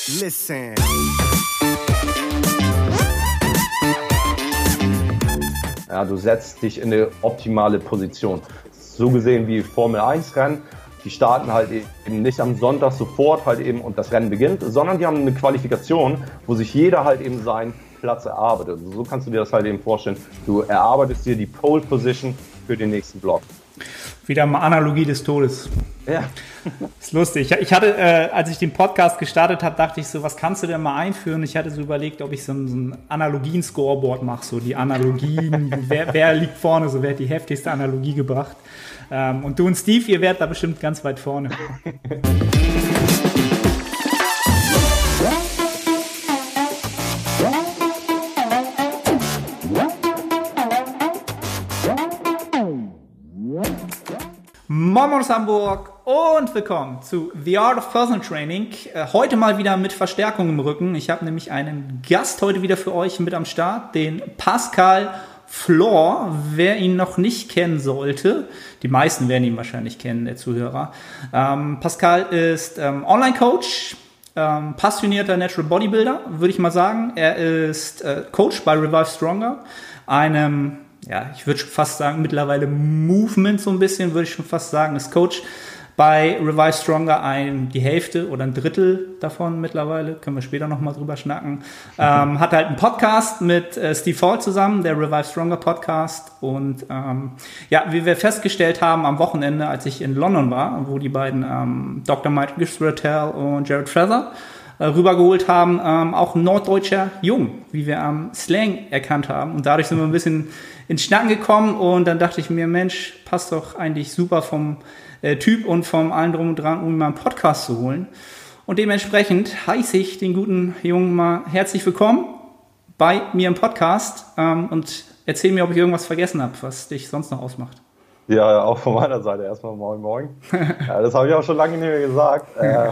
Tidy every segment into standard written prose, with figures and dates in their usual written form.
Listen. Ja, du setzt dich in eine optimale Position. So gesehen wie Formel 1 Rennen. Die starten halt eben nicht am Sonntag sofort halt eben und das Rennen beginnt, sondern die haben eine Qualifikation, wo sich jeder halt eben seinen Platz erarbeitet. So kannst du dir das halt eben vorstellen. Du erarbeitest dir die Pole Position für den nächsten Block. Wieder mal Analogie des Todes. Ja. Ist lustig. Ich hatte, als ich den Podcast gestartet habe, dachte ich so, was kannst du denn mal einführen? Ich hatte so überlegt, ob ich so ein Analogien-Scoreboard mache, so die Analogien, wer liegt vorne, so wer hat die heftigste Analogie gebracht. Und du und Steve, ihr werdet da bestimmt ganz weit vorne. Moin aus Hamburg und willkommen zu The Art of Personal Training. Heute mal wieder mit Verstärkung im Rücken. Ich habe nämlich einen Gast heute wieder für euch mit am Start, den Pascal Flor. Wer ihn noch nicht kennen sollte, die meisten werden ihn wahrscheinlich kennen, der Zuhörer. Pascal ist Online-Coach, passionierter Natural Bodybuilder, würde ich mal sagen. Er ist Coach bei Revive Stronger, einem, ja, ich würde schon fast sagen, mittlerweile Movement so ein bisschen, würde ich schon fast sagen, ist Coach bei Revive Stronger, die Hälfte oder ein Drittel davon mittlerweile, können wir später nochmal drüber schnacken. Hat halt einen Podcast mit Steve Hall zusammen, der Revive Stronger Podcast. Und ja, wie wir festgestellt haben am Wochenende, als ich in London war, wo die beiden Dr. Mike Gisratel und Jared Feather rübergeholt haben, auch ein norddeutscher Jung, wie wir am Slang erkannt haben. Und dadurch sind wir ein bisschen ins Schnacken gekommen und dann dachte ich mir, Mensch, passt doch eigentlich super vom Typ und vom allem drum und dran, um ihn mal einen Podcast zu holen. Und dementsprechend heiße ich den guten Jungen mal herzlich willkommen bei mir im Podcast und erzähl mir, ob ich irgendwas vergessen habe, was dich sonst noch ausmacht. Ja, auch von meiner Seite erstmal moin moin. Ja, das habe ich auch schon lange nicht mehr gesagt.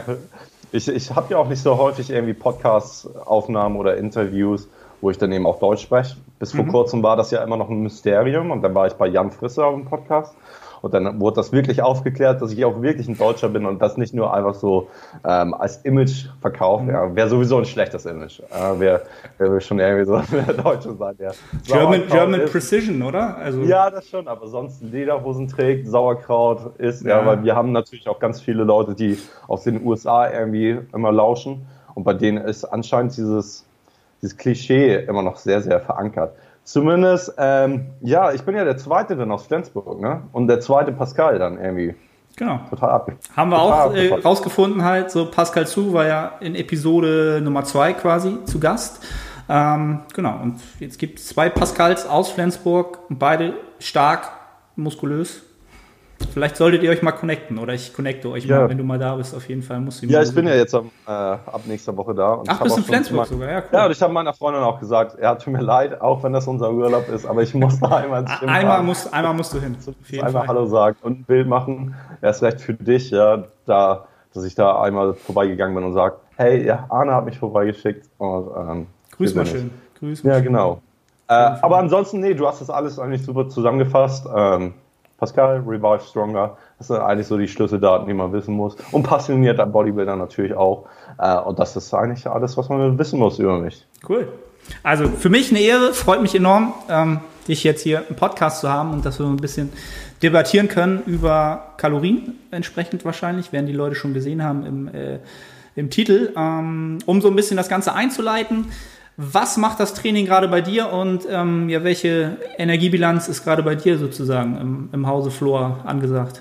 Ich habe ja auch nicht so häufig irgendwie Podcast-Aufnahmen oder Interviews, wo ich dann eben auch Deutsch spreche. Bis vor kurzem war das ja immer noch ein Mysterium und dann war ich bei Jan Frisse auf dem Podcast und dann wurde das wirklich aufgeklärt, dass ich auch wirklich ein Deutscher bin und das nicht nur einfach so als Image verkauft. Ja, wäre sowieso ein schlechtes Image. Wer will schon irgendwie so der Deutsche sein, der German Precision, oder? Also ja, das schon, aber sonst Lederhosen trägt, Sauerkraut isst, ja, weil wir haben natürlich auch ganz viele Leute, die aus den USA irgendwie immer lauschen und bei denen ist anscheinend dieses Klischee immer noch sehr, sehr verankert. Zumindest, ja, ich bin ja der Zweite dann aus Flensburg, ne? Und der zweite Pascal dann irgendwie. Genau. Total Haben wir auch rausgefunden halt, so Pascal Zu war ja in Episode Nummer 2 quasi zu Gast. Genau, und jetzt gibt es 2 Pascals aus Flensburg, beide stark, muskulös. Vielleicht solltet ihr euch mal connecten oder ich connecte euch mal, wenn du mal da bist, auf jeden Fall musst du ja, ich bin ja jetzt ab nächster Woche da. Und ach, bist du in Flensburg sogar? Ja, cool. Ja, und ich habe meiner Freundin auch gesagt, tut mir leid, auch wenn das unser Urlaub ist, aber ich muss da einmal ins Gym einmal musst du hin. Auf jeden einmal Fall. Hallo sagen und ein Bild machen. Erst recht für dich, ja, dass ich da einmal vorbeigegangen bin und sage, hey, ja, Arne hat mich vorbeigeschickt. Und, grüß mal schön. Ja, genau. Aber ansonsten, nee, du hast das alles eigentlich super zusammengefasst. Pascal, Revive Stronger, das sind eigentlich so die Schlüsseldaten, die man wissen muss. Und passionierter Bodybuilder natürlich auch. Und das ist eigentlich alles, was man wissen muss über mich. Cool. Also für mich eine Ehre, freut mich enorm, dich jetzt hier im Podcast zu haben und dass wir ein bisschen debattieren können über Kalorien entsprechend wahrscheinlich, werden die Leute schon gesehen haben im Titel. Um so ein bisschen das Ganze einzuleiten, was macht das Training gerade bei dir und ja, welche Energiebilanz ist gerade bei dir sozusagen im Hause Flor angesagt?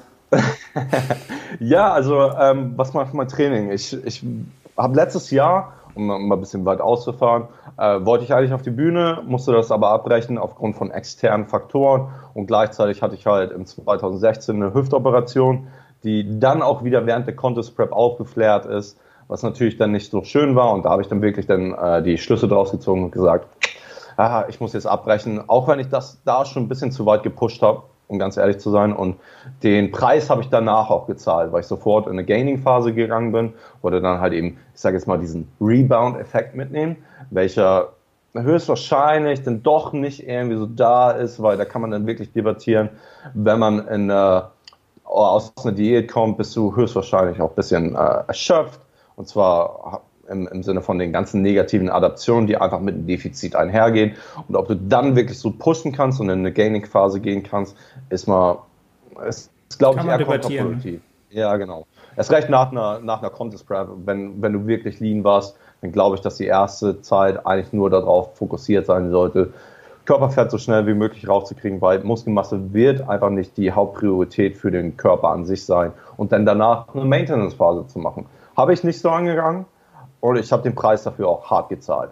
Ja, also was macht mein Training? Ich habe letztes Jahr, um mal ein bisschen weit auszufahren, wollte ich eigentlich auf die Bühne, musste das aber abbrechen aufgrund von externen Faktoren und gleichzeitig hatte ich halt im 2016 eine Hüftoperation, die dann auch wieder während der Contest Prep aufgeflärt ist, was natürlich dann nicht so schön war und da habe ich dann wirklich die Schlüsse draus gezogen und gesagt, ich muss jetzt abbrechen, auch wenn ich das da schon ein bisschen zu weit gepusht habe, um ganz ehrlich zu sein, und den Preis habe ich danach auch gezahlt, weil ich sofort in eine Gaining-Phase gegangen bin, wollte dann halt eben, ich sage jetzt mal, diesen Rebound-Effekt mitnehmen, welcher höchstwahrscheinlich dann doch nicht irgendwie so da ist, weil da kann man dann wirklich debattieren, wenn man aus einer Diät kommt, bist du höchstwahrscheinlich auch ein bisschen erschöpft. Und zwar im Sinne von den ganzen negativen Adaptionen, die einfach mit dem Defizit einhergehen. Und ob du dann wirklich so pushen kannst und in eine Gaining-Phase gehen kannst, ist glaube ich, eher kontraproduktiv. Ja, genau. Erst recht nach einer Contest Prep, wenn du wirklich lean warst, dann glaube ich, dass die erste Zeit eigentlich nur darauf fokussiert sein sollte, Körperfett so schnell wie möglich raufzukriegen, weil Muskelmasse wird einfach nicht die Hauptpriorität für den Körper an sich sein und dann danach eine Maintenance-Phase zu machen. Habe ich nicht so angegangen und ich habe den Preis dafür auch hart gezahlt.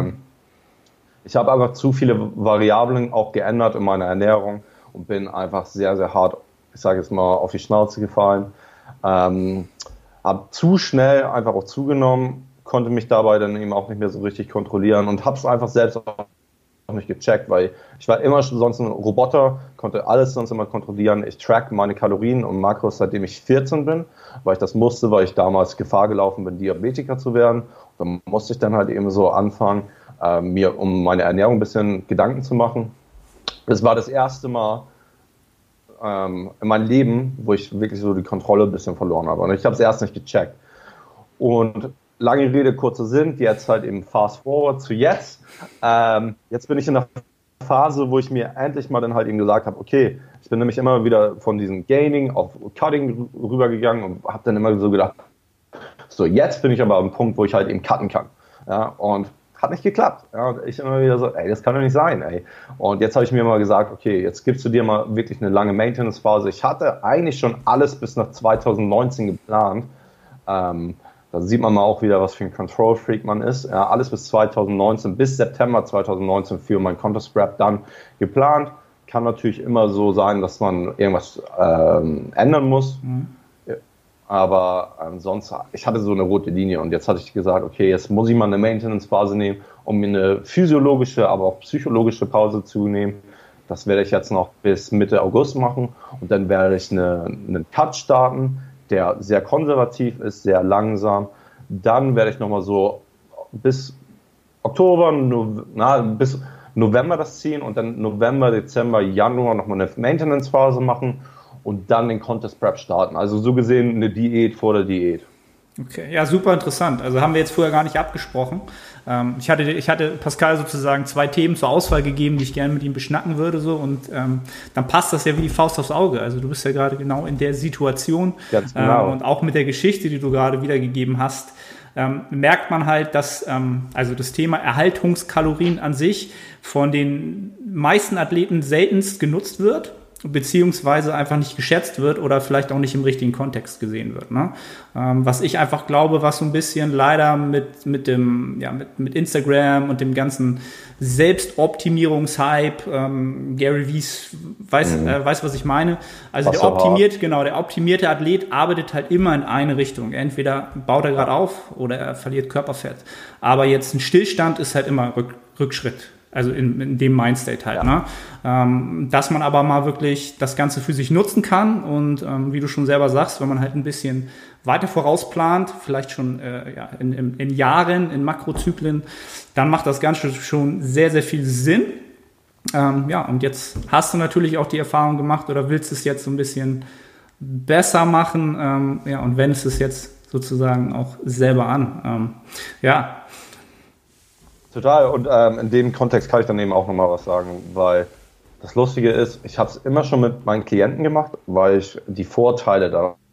Ich habe einfach zu viele Variablen auch geändert in meiner Ernährung und bin einfach sehr, sehr hart, ich sage jetzt mal, auf die Schnauze gefallen. Habe zu schnell einfach auch zugenommen, konnte mich dabei dann eben auch nicht mehr so richtig kontrollieren und habe es einfach selbst auch nicht gecheckt, weil ich war immer schon sonst ein Roboter, konnte alles sonst immer kontrollieren. Ich track meine Kalorien und Makros, seitdem ich 14 bin, weil ich das musste, weil ich damals Gefahr gelaufen bin, Diabetiker zu werden. Und da musste ich dann halt eben so anfangen, mir um meine Ernährung ein bisschen Gedanken zu machen. Das war das erste Mal in meinem Leben, wo ich wirklich so die Kontrolle ein bisschen verloren habe. Und ich habe es erst nicht gecheckt. Und lange Rede, kurzer Sinn, jetzt halt eben fast forward zu jetzt. Jetzt bin ich in einer Phase, wo ich mir endlich mal dann halt eben gesagt habe, okay, ich bin nämlich immer wieder von diesem Gaining auf Cutting rübergegangen und habe dann immer so gedacht, so jetzt bin ich aber am Punkt, wo ich halt eben cutten kann. Ja, und hat nicht geklappt. Ja, und ich immer wieder so, ey, das kann doch nicht sein, ey. Und jetzt habe ich mir mal gesagt, okay, jetzt gibst du dir mal wirklich eine lange Maintenance-Phase. Ich hatte eigentlich schon alles bis nach 2019 geplant. Da sieht man mal auch wieder, was für ein Control-Freak man ist. Ja, alles bis 2019, bis September 2019 für mein Contest Prep dann geplant. Kann natürlich immer so sein, dass man irgendwas ändern muss. Aber sonst, ich hatte so eine rote Linie und jetzt hatte ich gesagt, okay, jetzt muss ich mal eine Maintenance-Phase nehmen, um mir eine physiologische, aber auch psychologische Pause zu nehmen. Das werde ich jetzt noch bis Mitte August machen und dann werde ich einen Cut starten, der sehr konservativ ist, sehr langsam. Dann werde ich nochmal so bis Oktober, bis November das ziehen und dann November, Dezember, Januar nochmal eine Maintenance-Phase machen und dann den Contest Prep starten. Also so gesehen eine Diät vor der Diät. Okay, ja, super interessant. Also haben wir jetzt vorher gar nicht abgesprochen. Ich hatte Pascal sozusagen 2 Themen zur Auswahl gegeben, die ich gerne mit ihm beschnacken würde. So, und dann passt das ja wie die Faust aufs Auge. Also du bist ja gerade genau in der Situation. Ganz genau. Und auch mit der Geschichte, die du gerade wiedergegeben hast, merkt man halt, dass also das Thema Erhaltungskalorien an sich von den meisten Athleten seltenst genutzt wird, beziehungsweise einfach nicht geschätzt wird oder vielleicht auch nicht im richtigen Kontext gesehen wird. Ne? Was ich einfach glaube, was so ein bisschen leider mit Instagram und dem ganzen Selbstoptimierungshype, Gary Vee weiß, was ich meine. Also der optimierte Athlet arbeitet halt immer in eine Richtung. Entweder baut er gerade auf oder er verliert Körperfett. Aber jetzt ein Stillstand ist halt immer Rückschritt. Also in dem Mindstate halt, ja. Ne? Dass man aber mal wirklich das Ganze für sich nutzen kann und wie du schon selber sagst, wenn man halt ein bisschen weiter vorausplant, vielleicht schon in Jahren, in Makrozyklen, dann macht das Ganze schon sehr, sehr viel Sinn. Und jetzt hast du natürlich auch die Erfahrung gemacht oder willst es jetzt so ein bisschen besser machen und wendest es jetzt sozusagen auch selber an. Total, und in dem Kontext kann ich dann eben auch nochmal was sagen, weil das Lustige ist, ich habe es immer schon mit meinen Klienten gemacht, weil ich die Vorteile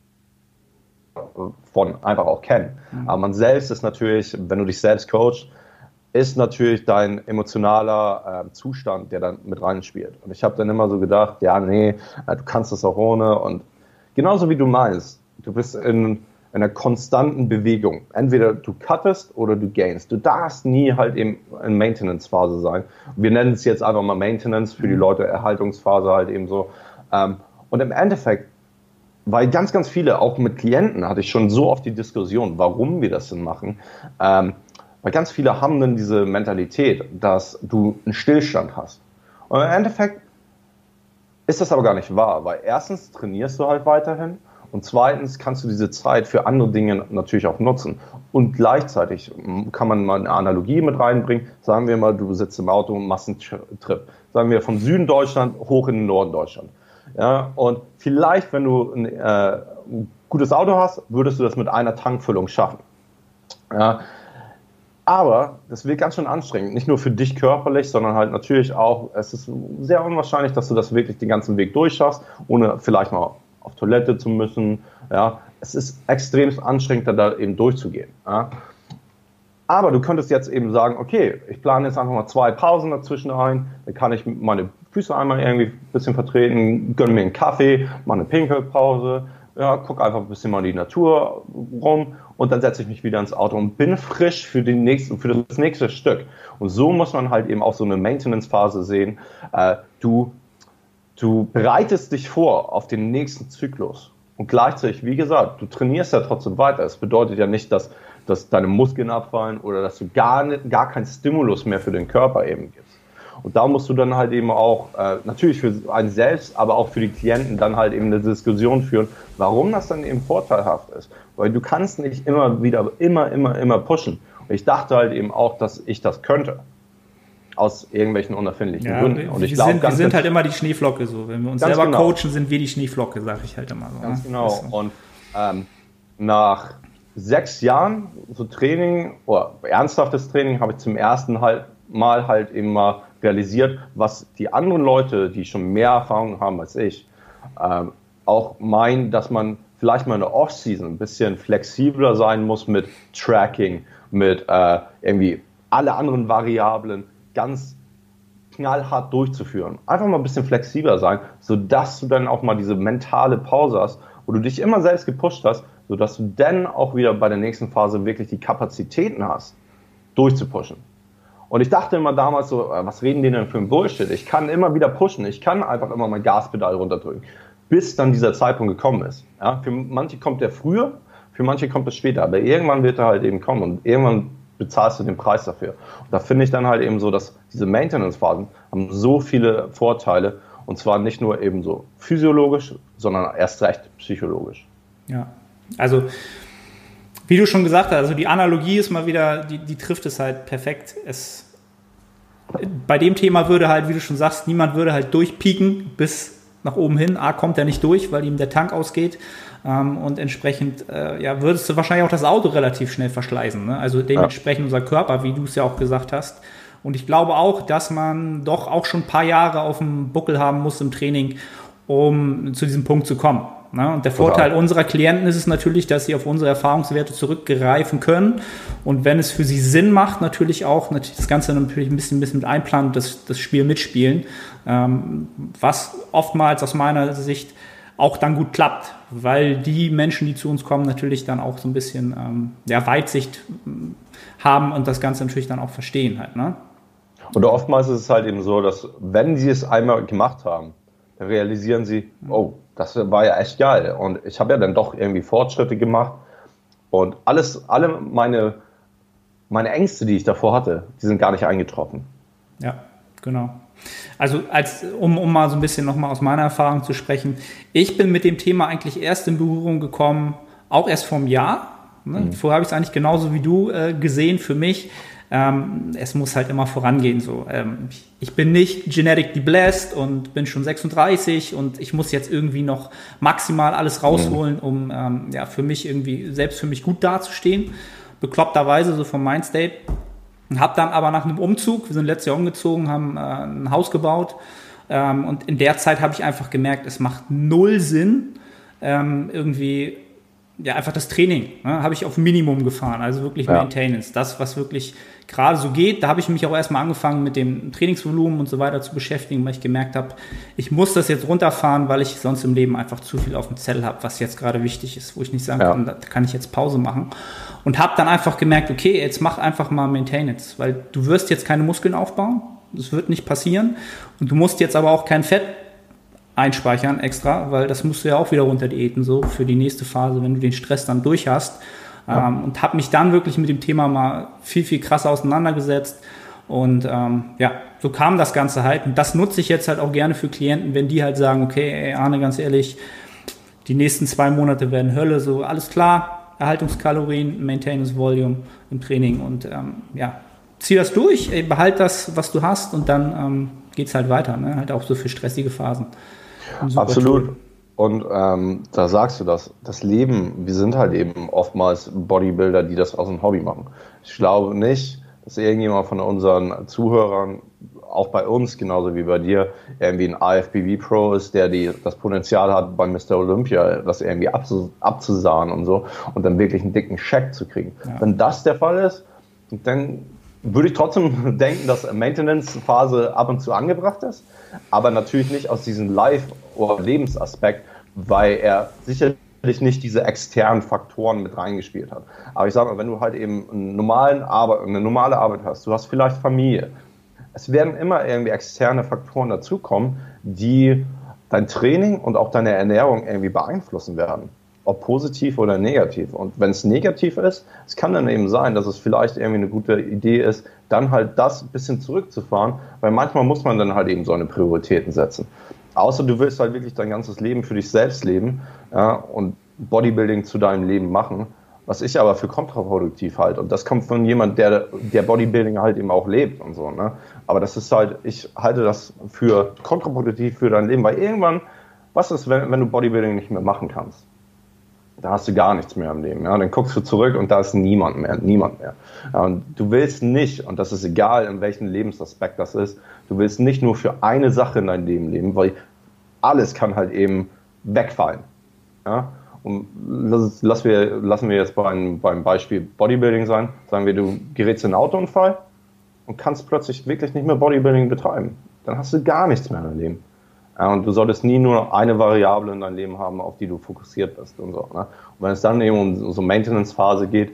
davon einfach auch kenne. Aber man selbst ist natürlich, wenn du dich selbst coachst, ist natürlich dein emotionaler Zustand, der dann mit reinspielt. Und ich habe dann immer so gedacht, ja, nee, du kannst das auch ohne. Und genauso wie du meinst, du bist in einer konstanten Bewegung. Entweder du cuttest oder du gainst. Du darfst nie halt eben in Maintenance-Phase sein. Wir nennen es jetzt einfach mal Maintenance, für die Leute Erhaltungsphase halt eben so. Und im Endeffekt, weil ganz, ganz viele, auch mit Klienten, hatte ich schon so oft die Diskussion, warum wir das denn machen. Weil ganz viele haben dann diese Mentalität, dass du einen Stillstand hast. Und im Endeffekt ist das aber gar nicht wahr, weil erstens trainierst du halt weiterhin und zweitens kannst du diese Zeit für andere Dinge natürlich auch nutzen. Und gleichzeitig kann man mal eine Analogie mit reinbringen. Sagen wir mal, du sitzt im Auto und machst einen Trip. Sagen wir vom Süden Deutschland hoch in den Norden Deutschland. Ja, und vielleicht, wenn du ein gutes Auto hast, würdest du das mit einer Tankfüllung schaffen. Ja, Aber das wird ganz schön anstrengend, nicht nur für dich körperlich, sondern halt natürlich auch, es ist sehr unwahrscheinlich, dass du das wirklich den ganzen Weg durchschaffst, ohne vielleicht mal auf Toilette zu müssen. Ja. Es ist extrem anstrengend, da eben durchzugehen. Ja. Aber du könntest jetzt eben sagen, okay, ich plane jetzt einfach mal 2 Pausen dazwischen ein, dann kann ich meine Füße einmal irgendwie ein bisschen vertreten, gönne mir einen Kaffee, mache eine Pinkelpause, ja, gucke einfach ein bisschen mal in die Natur rum und dann setze ich mich wieder ins Auto und bin frisch für das nächste Stück. Und so muss man halt eben auch so eine Maintenance-Phase sehen. Du bereitest dich vor auf den nächsten Zyklus und gleichzeitig, wie gesagt, du trainierst ja trotzdem weiter. Es bedeutet ja nicht, dass deine Muskeln abfallen oder dass du gar keinen Stimulus mehr für den Körper eben gibst. Und da musst du dann halt eben auch, natürlich für einen selbst, aber auch für die Klienten dann halt eben eine Diskussion führen, warum das dann eben vorteilhaft ist. Weil du kannst nicht immer pushen. Und ich dachte halt eben auch, dass ich das könnte. Aus irgendwelchen unerfindlichen Gründen. Und wir sind halt immer die Schneeflocke so. Wenn wir uns selber coachen, sind wir die Schneeflocke, sage ich halt immer so. Ganz genau. So. Und nach 6 Jahren so Training oder ernsthaftes Training habe ich zum ersten Mal halt eben mal realisiert, was die anderen Leute, die schon mehr Erfahrung haben als ich, auch meinen, dass man vielleicht mal in der Off-Season ein bisschen flexibler sein muss mit Tracking, mit irgendwie alle anderen Variablen ganz knallhart durchzuführen. Einfach mal ein bisschen flexibler sein, sodass du dann auch mal diese mentale Pause hast, wo du dich immer selbst gepusht hast, sodass du dann auch wieder bei der nächsten Phase wirklich die Kapazitäten hast, durchzupushen. Und ich dachte immer damals so, was reden die denn für ein Bullshit? Ich kann immer wieder pushen, ich kann einfach immer mein Gaspedal runterdrücken, bis dann dieser Zeitpunkt gekommen ist. Ja, für manche kommt der früher, für manche kommt es später, aber irgendwann wird er halt eben kommen und irgendwann bezahlst du den Preis dafür. Und da finde ich dann halt eben so, dass diese Maintenance-Phasen haben so viele Vorteile und zwar nicht nur eben so physiologisch, sondern erst recht psychologisch. Ja, also wie du schon gesagt hast, also die Analogie ist mal wieder, die trifft es halt perfekt. Bei dem Thema würde halt, wie du schon sagst, niemand würde halt durchpieken bis nach oben hin. Kommt er nicht durch, weil ihm der Tank ausgeht. Und entsprechend würdest du wahrscheinlich auch das Auto relativ schnell verschleißen. Ne? Also dementsprechend unser Körper, wie du es ja auch gesagt hast. Und ich glaube auch, dass man doch auch schon ein paar Jahre auf dem Buckel haben muss im Training, um zu diesem Punkt zu kommen. Ne? Und der Vorteil unserer Klienten ist es natürlich, dass sie auf unsere Erfahrungswerte zurückgreifen können. Und wenn es für sie Sinn macht, natürlich das Ganze natürlich ein bisschen mit einplanen, das Spiel mitspielen, was oftmals aus meiner Sicht auch dann gut klappt, weil die Menschen, die zu uns kommen, natürlich dann auch so ein bisschen Weitsicht haben und das Ganze natürlich dann auch verstehen halt. Ne? Oder oftmals ist es halt eben so, dass wenn sie es einmal gemacht haben, dann realisieren sie, oh, das war ja echt geil und ich habe ja dann doch irgendwie Fortschritte gemacht und alle meine Ängste, die ich davor hatte, die sind gar nicht eingetroffen. Ja, genau. Also um mal so ein bisschen nochmal aus meiner Erfahrung zu sprechen, ich bin mit dem Thema eigentlich erst in Berührung gekommen, auch erst vor einem Jahr. Ne? Vorher habe ich es eigentlich genauso wie du gesehen für mich. Es muss halt immer vorangehen. So. Ich bin nicht genetically blessed und bin schon 36 und ich muss jetzt irgendwie noch maximal alles rausholen, um für mich irgendwie selbst für mich gut dazustehen. Bekloppterweise so vom Mindstate. Habe dann aber nach einem Umzug, wir sind letztes Jahr umgezogen, haben ein Haus gebaut und in der Zeit habe ich einfach gemerkt, es macht null Sinn, irgendwie einfach das Training, ne, habe ich auf Minimum gefahren, also wirklich Maintenance, das, was wirklich gerade so geht. Da habe ich mich auch erstmal angefangen mit dem Trainingsvolumen und so weiter zu beschäftigen, weil ich gemerkt habe, ich muss das jetzt runterfahren, weil ich sonst im Leben einfach zu viel auf dem Zettel habe, was jetzt gerade wichtig ist, wo ich nicht sagen kann, da kann ich jetzt Pause machen. Und habe dann einfach gemerkt, okay, jetzt mach einfach mal Maintenance, weil du wirst jetzt keine Muskeln aufbauen, das wird nicht passieren und du musst jetzt aber auch kein Fett einspeichern extra, weil das musst du ja auch wieder runter diäten, so für die nächste Phase, wenn du den Stress dann durch hast. Und habe mich dann wirklich mit dem Thema mal viel, viel krasser auseinandergesetzt und so kam das Ganze halt und das nutze ich jetzt halt auch gerne für Klienten, wenn die halt sagen, okay, ey Arne, ganz ehrlich, die nächsten 2 Monate werden Hölle, so alles klar, Erhaltungskalorien, Maintenance Volume im Training und zieh das durch, behalt das, was du hast und dann geht's halt weiter, ne? Halt auch so für stressige Phasen. Absolut. Und da sagst du das Leben, wir sind halt eben oftmals Bodybuilder, die das aus dem Hobby machen. Ich glaube nicht, dass irgendjemand von unseren Zuhörern, auch bei uns, genauso wie bei dir, irgendwie ein IFBB Pro ist, der das Potenzial hat, bei Mr. Olympia das irgendwie abzusahnen und so und dann wirklich einen dicken Scheck zu kriegen. Ja. Wenn das der Fall ist, dann würde ich trotzdem denken, dass Maintenance-Phase ab und zu angebracht ist, aber natürlich nicht aus diesem Life- oder Lebensaspekt, weil er sicherlich nicht diese externen Faktoren mit reingespielt hat. Aber ich sage mal, wenn du halt eben eine normale Arbeit hast, du hast vielleicht Familie, es werden immer irgendwie externe Faktoren dazukommen, die dein Training und auch deine Ernährung irgendwie beeinflussen werden. Ob positiv oder negativ. Und wenn es negativ ist, es kann dann eben sein, dass es vielleicht irgendwie eine gute Idee ist, dann halt das ein bisschen zurückzufahren, weil manchmal muss man dann halt eben so eine Prioritäten setzen. Außer du willst halt wirklich dein ganzes Leben für dich selbst leben, ja, und Bodybuilding zu deinem Leben machen, was ich aber für kontraproduktiv halte. Und das kommt von jemand, der Bodybuilding halt eben auch lebt und so, ne? Aber das ist halt, ich halte das für kontraproduktiv für dein Leben, weil irgendwann, was ist, wenn du Bodybuilding nicht mehr machen kannst? Da hast du gar nichts mehr im Leben. Ja? Dann guckst du zurück und da ist niemand mehr. Ja, und du willst nicht, und das ist egal, in welchem Lebensaspekt das ist, du willst nicht nur für eine Sache in deinem Leben leben, weil alles kann halt eben wegfallen. Ja? Und lassen wir jetzt beim Beispiel Bodybuilding sein. Sagen wir, du gerätst in einen Autounfall und kannst plötzlich wirklich nicht mehr Bodybuilding betreiben. Dann hast du gar nichts mehr in deinem Leben. Ja, und du solltest nie nur eine Variable in deinem Leben haben, auf die du fokussiert bist und so. Ne? Und wenn es dann eben um so Maintenance-Phase geht,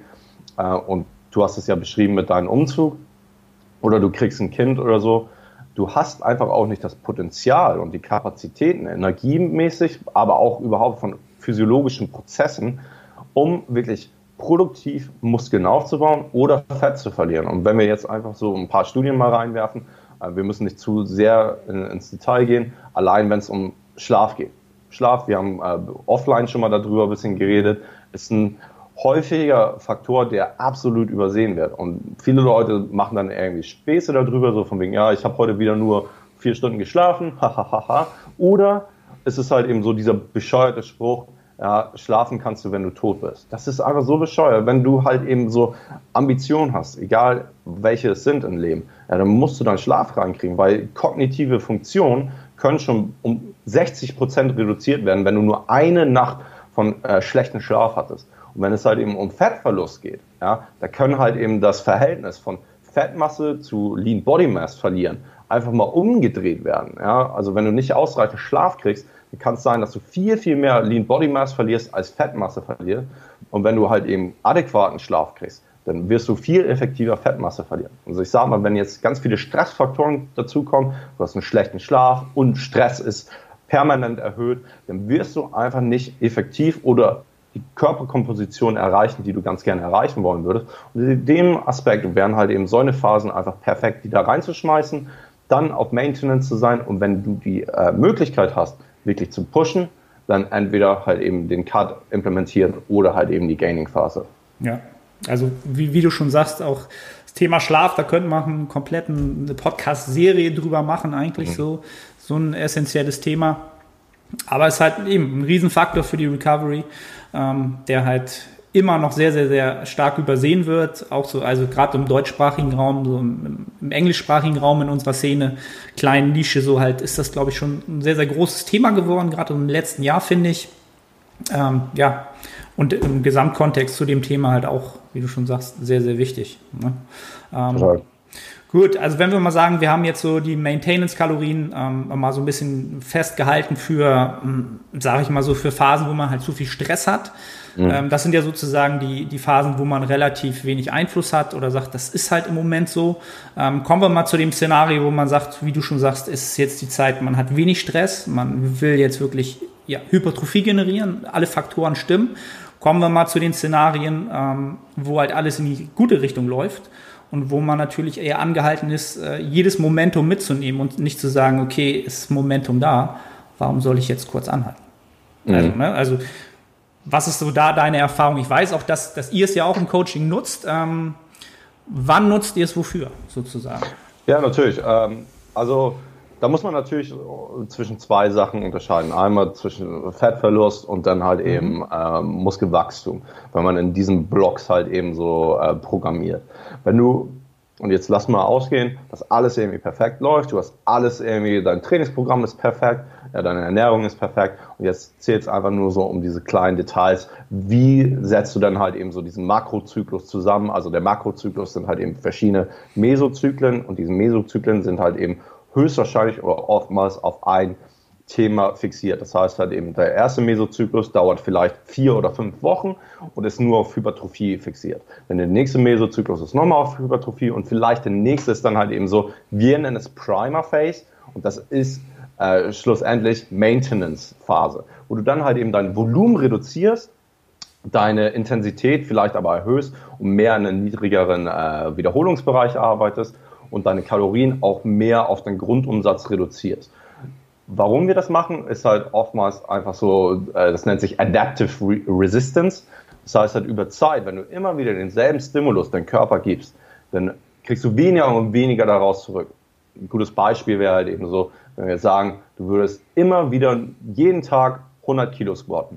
und du hast es ja beschrieben mit deinem Umzug, oder du kriegst ein Kind oder so, du hast einfach auch nicht das Potenzial und die Kapazitäten, energiemäßig, aber auch überhaupt von physiologischen Prozessen, um wirklich produktiv Muskeln aufzubauen oder Fett zu verlieren. Und wenn wir jetzt einfach so ein paar Studien mal reinwerfen, wir müssen nicht zu sehr ins Detail gehen, allein wenn es um Schlaf geht. Schlaf, wir haben offline schon mal darüber ein bisschen geredet, ist ein häufiger Faktor, der absolut übersehen wird. Und viele Leute machen dann irgendwie Späße darüber, so von wegen, ja, ich habe heute wieder nur 4 Stunden geschlafen, hahaha. Oder es ist halt eben so dieser bescheuerte Spruch, ja, schlafen kannst du, wenn du tot bist. Das ist einfach so bescheuert. Wenn du halt eben so Ambitionen hast, egal welche es sind im Leben, ja, dann musst du deinen Schlaf reinkriegen, weil kognitive Funktionen können schon um 60% reduziert werden, wenn du nur eine Nacht von schlechten Schlaf hattest. Und wenn es halt eben um Fettverlust geht, ja, da können halt eben das Verhältnis von Fettmasse zu Lean Body Mass verlieren einfach mal umgedreht werden. Ja? Also wenn du nicht ausreichend Schlaf kriegst, dann kann es sein, dass du viel, viel mehr Lean Body Mass verlierst, als Fettmasse verlierst. Und wenn du halt eben adäquaten Schlaf kriegst, dann wirst du viel effektiver Fettmasse verlieren. Also ich sage mal, wenn jetzt ganz viele Stressfaktoren dazukommen, du hast einen schlechten Schlaf und Stress ist permanent erhöht, dann wirst du einfach nicht effektiv oder die Körperkomposition erreichen, die du ganz gerne erreichen wollen würdest. Und in dem Aspekt wären halt eben solche Phasen einfach perfekt, die da reinzuschmeißen, dann auf Maintenance zu sein, und wenn du die Möglichkeit hast, wirklich zu pushen, dann entweder halt eben den Cut implementieren oder halt eben die Gaining-Phase. Ja, also wie du schon sagst, auch das Thema Schlaf, da könnte man eine komplette Podcast-Serie drüber machen, eigentlich so ein essentielles Thema. Aber es ist halt eben ein Riesenfaktor für die Recovery, der halt immer noch sehr, sehr, sehr stark übersehen wird. Auch so, also gerade im deutschsprachigen Raum, so im englischsprachigen Raum in unserer Szene, kleinen Nische, so halt ist das, glaube ich, schon ein sehr, sehr großes Thema geworden, gerade im letzten Jahr, finde ich. Ja, und im Gesamtkontext zu dem Thema halt auch, wie du schon sagst, sehr, sehr wichtig. Ne? Gut, also wenn wir mal sagen, wir haben jetzt so die Maintenance-Kalorien mal so ein bisschen festgehalten für, sage ich mal so, für Phasen, wo man halt zu viel Stress hat. Das sind ja sozusagen die Phasen, wo man relativ wenig Einfluss hat oder sagt, das ist halt im Moment so. Kommen wir mal zu dem Szenario, wo man sagt, wie du schon sagst, ist jetzt die Zeit, man hat wenig Stress, man will jetzt wirklich Hypertrophie generieren, alle Faktoren stimmen. Kommen wir mal zu den Szenarien, wo halt alles in die gute Richtung läuft. Und wo man natürlich eher angehalten ist, jedes Momentum mitzunehmen und nicht zu sagen, okay, ist Momentum da, warum soll ich jetzt kurz anhalten? Also was ist so da deine Erfahrung? Ich weiß auch, dass ihr es ja auch im Coaching nutzt. Wann nutzt ihr es wofür, sozusagen? Ja, natürlich. Also Da muss man natürlich zwischen zwei Sachen unterscheiden. Einmal zwischen Fettverlust und dann halt eben Muskelwachstum, wenn man in diesen Blocks halt eben so programmiert. Wenn du, und jetzt lass mal ausgehen, dass alles irgendwie perfekt läuft, du hast alles irgendwie, dein Trainingsprogramm ist perfekt, ja, deine Ernährung ist perfekt und jetzt zählt es einfach nur so um diese kleinen Details. Wie setzt du dann halt eben so diesen Makrozyklus zusammen? Also der Makrozyklus sind halt eben verschiedene Mesozyklen und diese Mesozyklen sind halt eben höchstwahrscheinlich oder oftmals auf ein Thema fixiert. Das heißt halt eben, der erste Mesozyklus dauert vielleicht 4 oder 5 Wochen und ist nur auf Hypertrophie fixiert. Dann der nächste Mesozyklus ist nochmal auf Hypertrophie und vielleicht der nächste ist dann halt eben so, wir nennen es Primer Phase und das ist schlussendlich Maintenance Phase, wo du dann halt eben dein Volumen reduzierst, deine Intensität vielleicht aber erhöhst und mehr in einem niedrigeren Wiederholungsbereich arbeitest und deine Kalorien auch mehr auf den Grundumsatz reduzierst. Warum wir das machen, ist halt oftmals einfach so, das nennt sich Adaptive Resistance. Das heißt halt über Zeit, wenn du immer wieder denselben Stimulus deinem Körper gibst, dann kriegst du weniger und weniger daraus zurück. Ein gutes Beispiel wäre halt eben so, wenn wir sagen, du würdest immer wieder jeden Tag 100 Kilo squatten.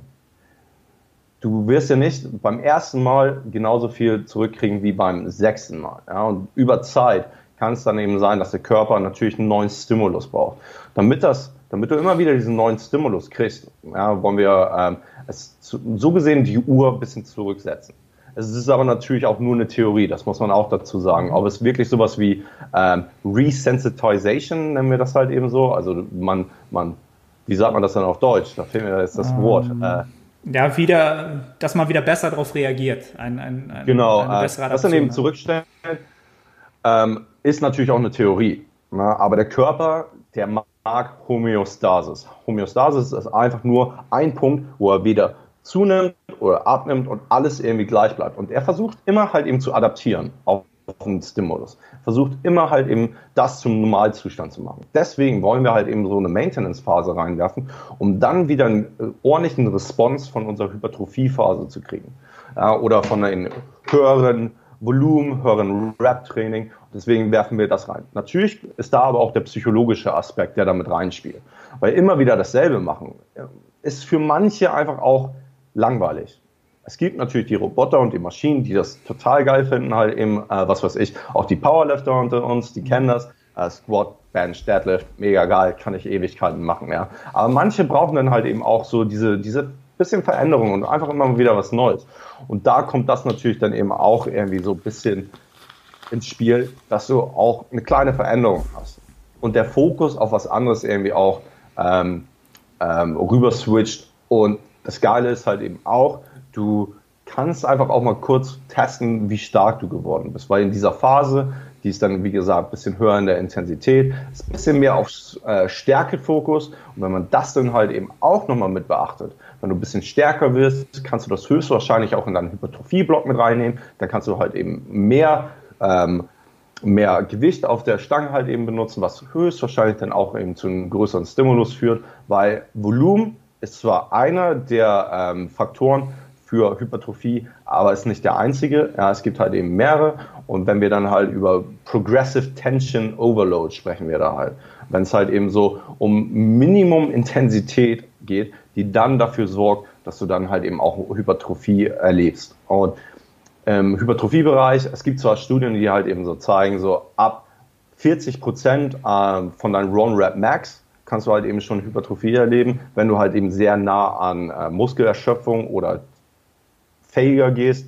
Du wirst ja nicht beim ersten Mal genauso viel zurückkriegen wie beim 6. Mal. Ja? Und über Zeit kann es dann eben sein, dass der Körper natürlich einen neuen Stimulus braucht. Damit du immer wieder diesen neuen Stimulus kriegst, ja, wollen wir so gesehen die Uhr ein bisschen zurücksetzen. Es ist aber natürlich auch nur eine Theorie, das muss man auch dazu sagen. Ob es wirklich sowas wie Resensitization, nennen wir das halt eben so, also wie sagt man das dann auf Deutsch? Da fehlt mir jetzt das Wort. Ja, dass man wieder besser darauf reagiert. Genau, eine bessere Adaption. Das dann eben zurückstellen, ist natürlich auch eine Theorie. Na, aber der Körper, der mag Homöostasis. Homöostasis ist einfach nur ein Punkt, wo er weder zunimmt oder abnimmt und alles irgendwie gleich bleibt. Und er versucht immer halt eben zu adaptieren auf einen Stimulus. Versucht immer halt eben das zum Normalzustand zu machen. Deswegen wollen wir halt eben so eine Maintenance-Phase reinwerfen, um dann wieder einen ordentlichen Response von unserer Hypertrophie-Phase zu kriegen. Ja, oder von einem höheren Volumen, höheren Rep-Training. Deswegen werfen wir das rein. Natürlich ist da aber auch der psychologische Aspekt, der damit reinspielt. Weil immer wieder dasselbe machen, ist für manche einfach auch langweilig. Es gibt natürlich die Roboter und die Maschinen, die das total geil finden, halt eben, was weiß ich, auch die Powerlifter unter uns, die kennen das. Squat, Bench, Deadlift, mega geil, kann ich Ewigkeiten machen, ja. Aber manche brauchen dann halt eben auch so diese bisschen Veränderung und einfach immer wieder was Neues. Und da kommt das natürlich dann eben auch irgendwie so ein bisschen ins Spiel, dass du auch eine kleine Veränderung hast. Und der Fokus auf was anderes irgendwie auch rüber switcht. Und das Geile ist halt eben auch, du kannst einfach auch mal kurz testen, wie stark du geworden bist. Weil in dieser Phase, die ist dann, wie gesagt, ein bisschen höher in der Intensität, ist ein bisschen mehr auf Stärkefokus. Und wenn man das dann halt eben auch nochmal mit beachtet, wenn du ein bisschen stärker wirst, kannst du das höchstwahrscheinlich auch in deinen Hypertrophie-Block mit reinnehmen. Dann kannst du halt eben mehr Gewicht auf der Stange halt eben benutzen, was höchstwahrscheinlich dann auch eben zu einem größeren Stimulus führt, weil Volumen ist zwar einer der Faktoren für Hypertrophie, aber ist nicht der einzige. Ja, es gibt halt eben mehrere. Und wenn wir dann halt über Progressive Tension Overload sprechen wir da halt, wenn es halt eben so um Minimum-Intensität geht, die dann dafür sorgt, dass du dann halt eben auch Hypertrophie erlebst. Und im Hypertrophiebereich, es gibt zwar Studien, die halt eben so zeigen, so ab 40% von deinem Run Rep Max kannst du halt eben schon Hypertrophie erleben, wenn du halt eben sehr nah an Muskelerschöpfung oder fähiger gehst.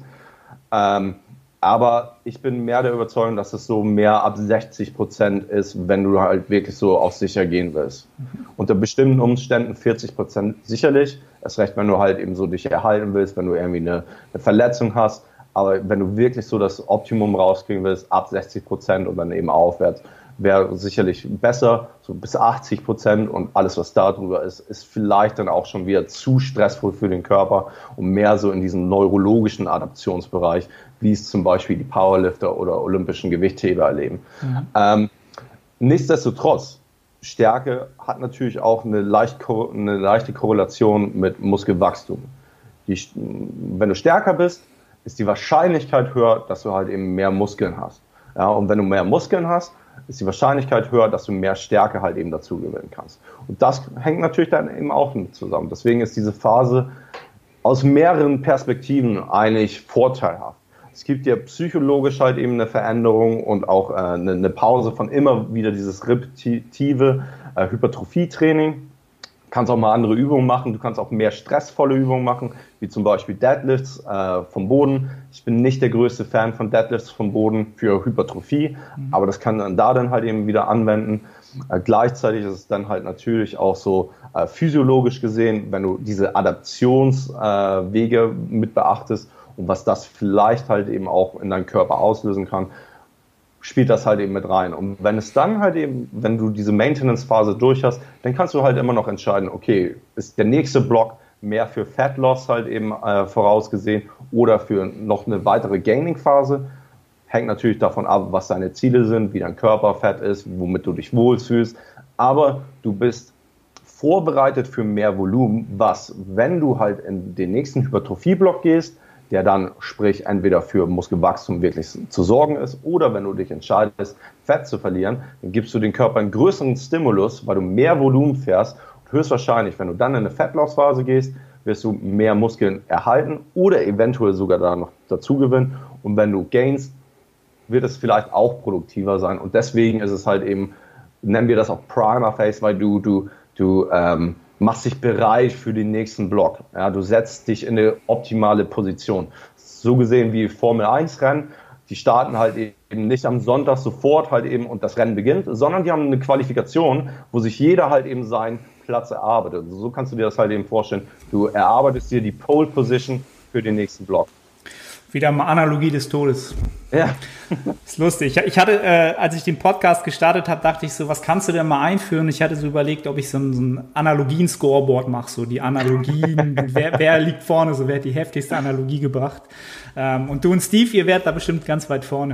Aber ich bin mehr der Überzeugung, dass es so mehr ab 60% ist, wenn du halt wirklich so auf sicher gehen willst. Unter bestimmten Umständen 40% sicherlich. Erst recht, wenn du halt eben so dich erhalten willst, wenn du irgendwie eine Verletzung hast. Aber wenn du wirklich so das Optimum rauskriegen willst, ab 60% und dann eben aufwärts, wäre sicherlich besser, so bis 80%, und alles, was da drüber ist, ist vielleicht dann auch schon wieder zu stressvoll für den Körper und mehr so in diesem neurologischen Adaptionsbereich, wie es zum Beispiel die Powerlifter oder olympischen Gewichtheber erleben. Mhm. Nichtsdestotrotz, Stärke hat natürlich auch eine leichte Korrelation mit Muskelwachstum. Wenn du stärker bist, ist die Wahrscheinlichkeit höher, dass du halt eben mehr Muskeln hast. Ja, und wenn du mehr Muskeln hast, ist die Wahrscheinlichkeit höher, dass du mehr Stärke halt eben dazu gewinnen kannst. Und das hängt natürlich dann eben auch mit zusammen. Deswegen ist diese Phase aus mehreren Perspektiven eigentlich vorteilhaft. Es gibt ja psychologisch halt eben eine Veränderung und auch eine Pause von immer wieder dieses repetitive Hypertrophie-Training. Du kannst auch mal andere Übungen machen, du kannst auch mehr stressvolle Übungen machen, wie zum Beispiel Deadlifts vom Boden. Ich bin nicht der größte Fan von Deadlifts vom Boden für Hypertrophie, aber das kann man da dann halt eben wieder anwenden. Gleichzeitig ist es dann halt natürlich auch so physiologisch gesehen, wenn du diese Adaptionswege mit beachtest und was das vielleicht halt eben auch in deinem Körper auslösen kann, spielt das halt eben mit rein. Und wenn es dann halt eben, wenn du diese Maintenance-Phase durch hast, dann kannst du halt immer noch entscheiden, okay, ist der nächste Block mehr für Fat Loss halt eben vorausgesehen oder für noch eine weitere Gaining-Phase. Hängt natürlich davon ab, was deine Ziele sind, wie dein Körper fett ist, womit du dich wohlfühlst. Aber du bist vorbereitet für mehr Volumen, was, wenn du halt in den nächsten Hypertrophie-Block gehst, der dann, sprich, entweder für Muskelwachstum wirklich zu sorgen ist oder wenn du dich entscheidest, Fett zu verlieren, dann gibst du dem Körper einen größeren Stimulus, weil du mehr Volumen fährst und höchstwahrscheinlich, wenn du dann in eine Fettlossphase gehst, wirst du mehr Muskeln erhalten oder eventuell sogar da noch dazu gewinnen und wenn du gainst, wird es vielleicht auch produktiver sein und deswegen ist es halt eben, nennen wir das auch Primer Phase, weil du machst dich bereit für den nächsten Block. Ja, du setzt dich in eine optimale Position. So gesehen wie Formel 1 Rennen, die starten halt eben nicht am Sonntag sofort halt eben und das Rennen beginnt, sondern die haben eine Qualifikation, wo sich jeder halt eben seinen Platz erarbeitet. So kannst du dir das halt eben vorstellen. Du erarbeitest dir die Pole Position für den nächsten Block. Wieder mal Analogie des Todes. Ja. Ist lustig. Ich hatte, als ich den Podcast gestartet habe, dachte ich so, was kannst du denn mal einführen? Ich hatte so überlegt, ob ich so ein Analogien-Scoreboard mache, so die Analogien, wer liegt vorne, so wer hat die heftigste Analogie gebracht. Und du und Steve, ihr werdet da bestimmt ganz weit vorne.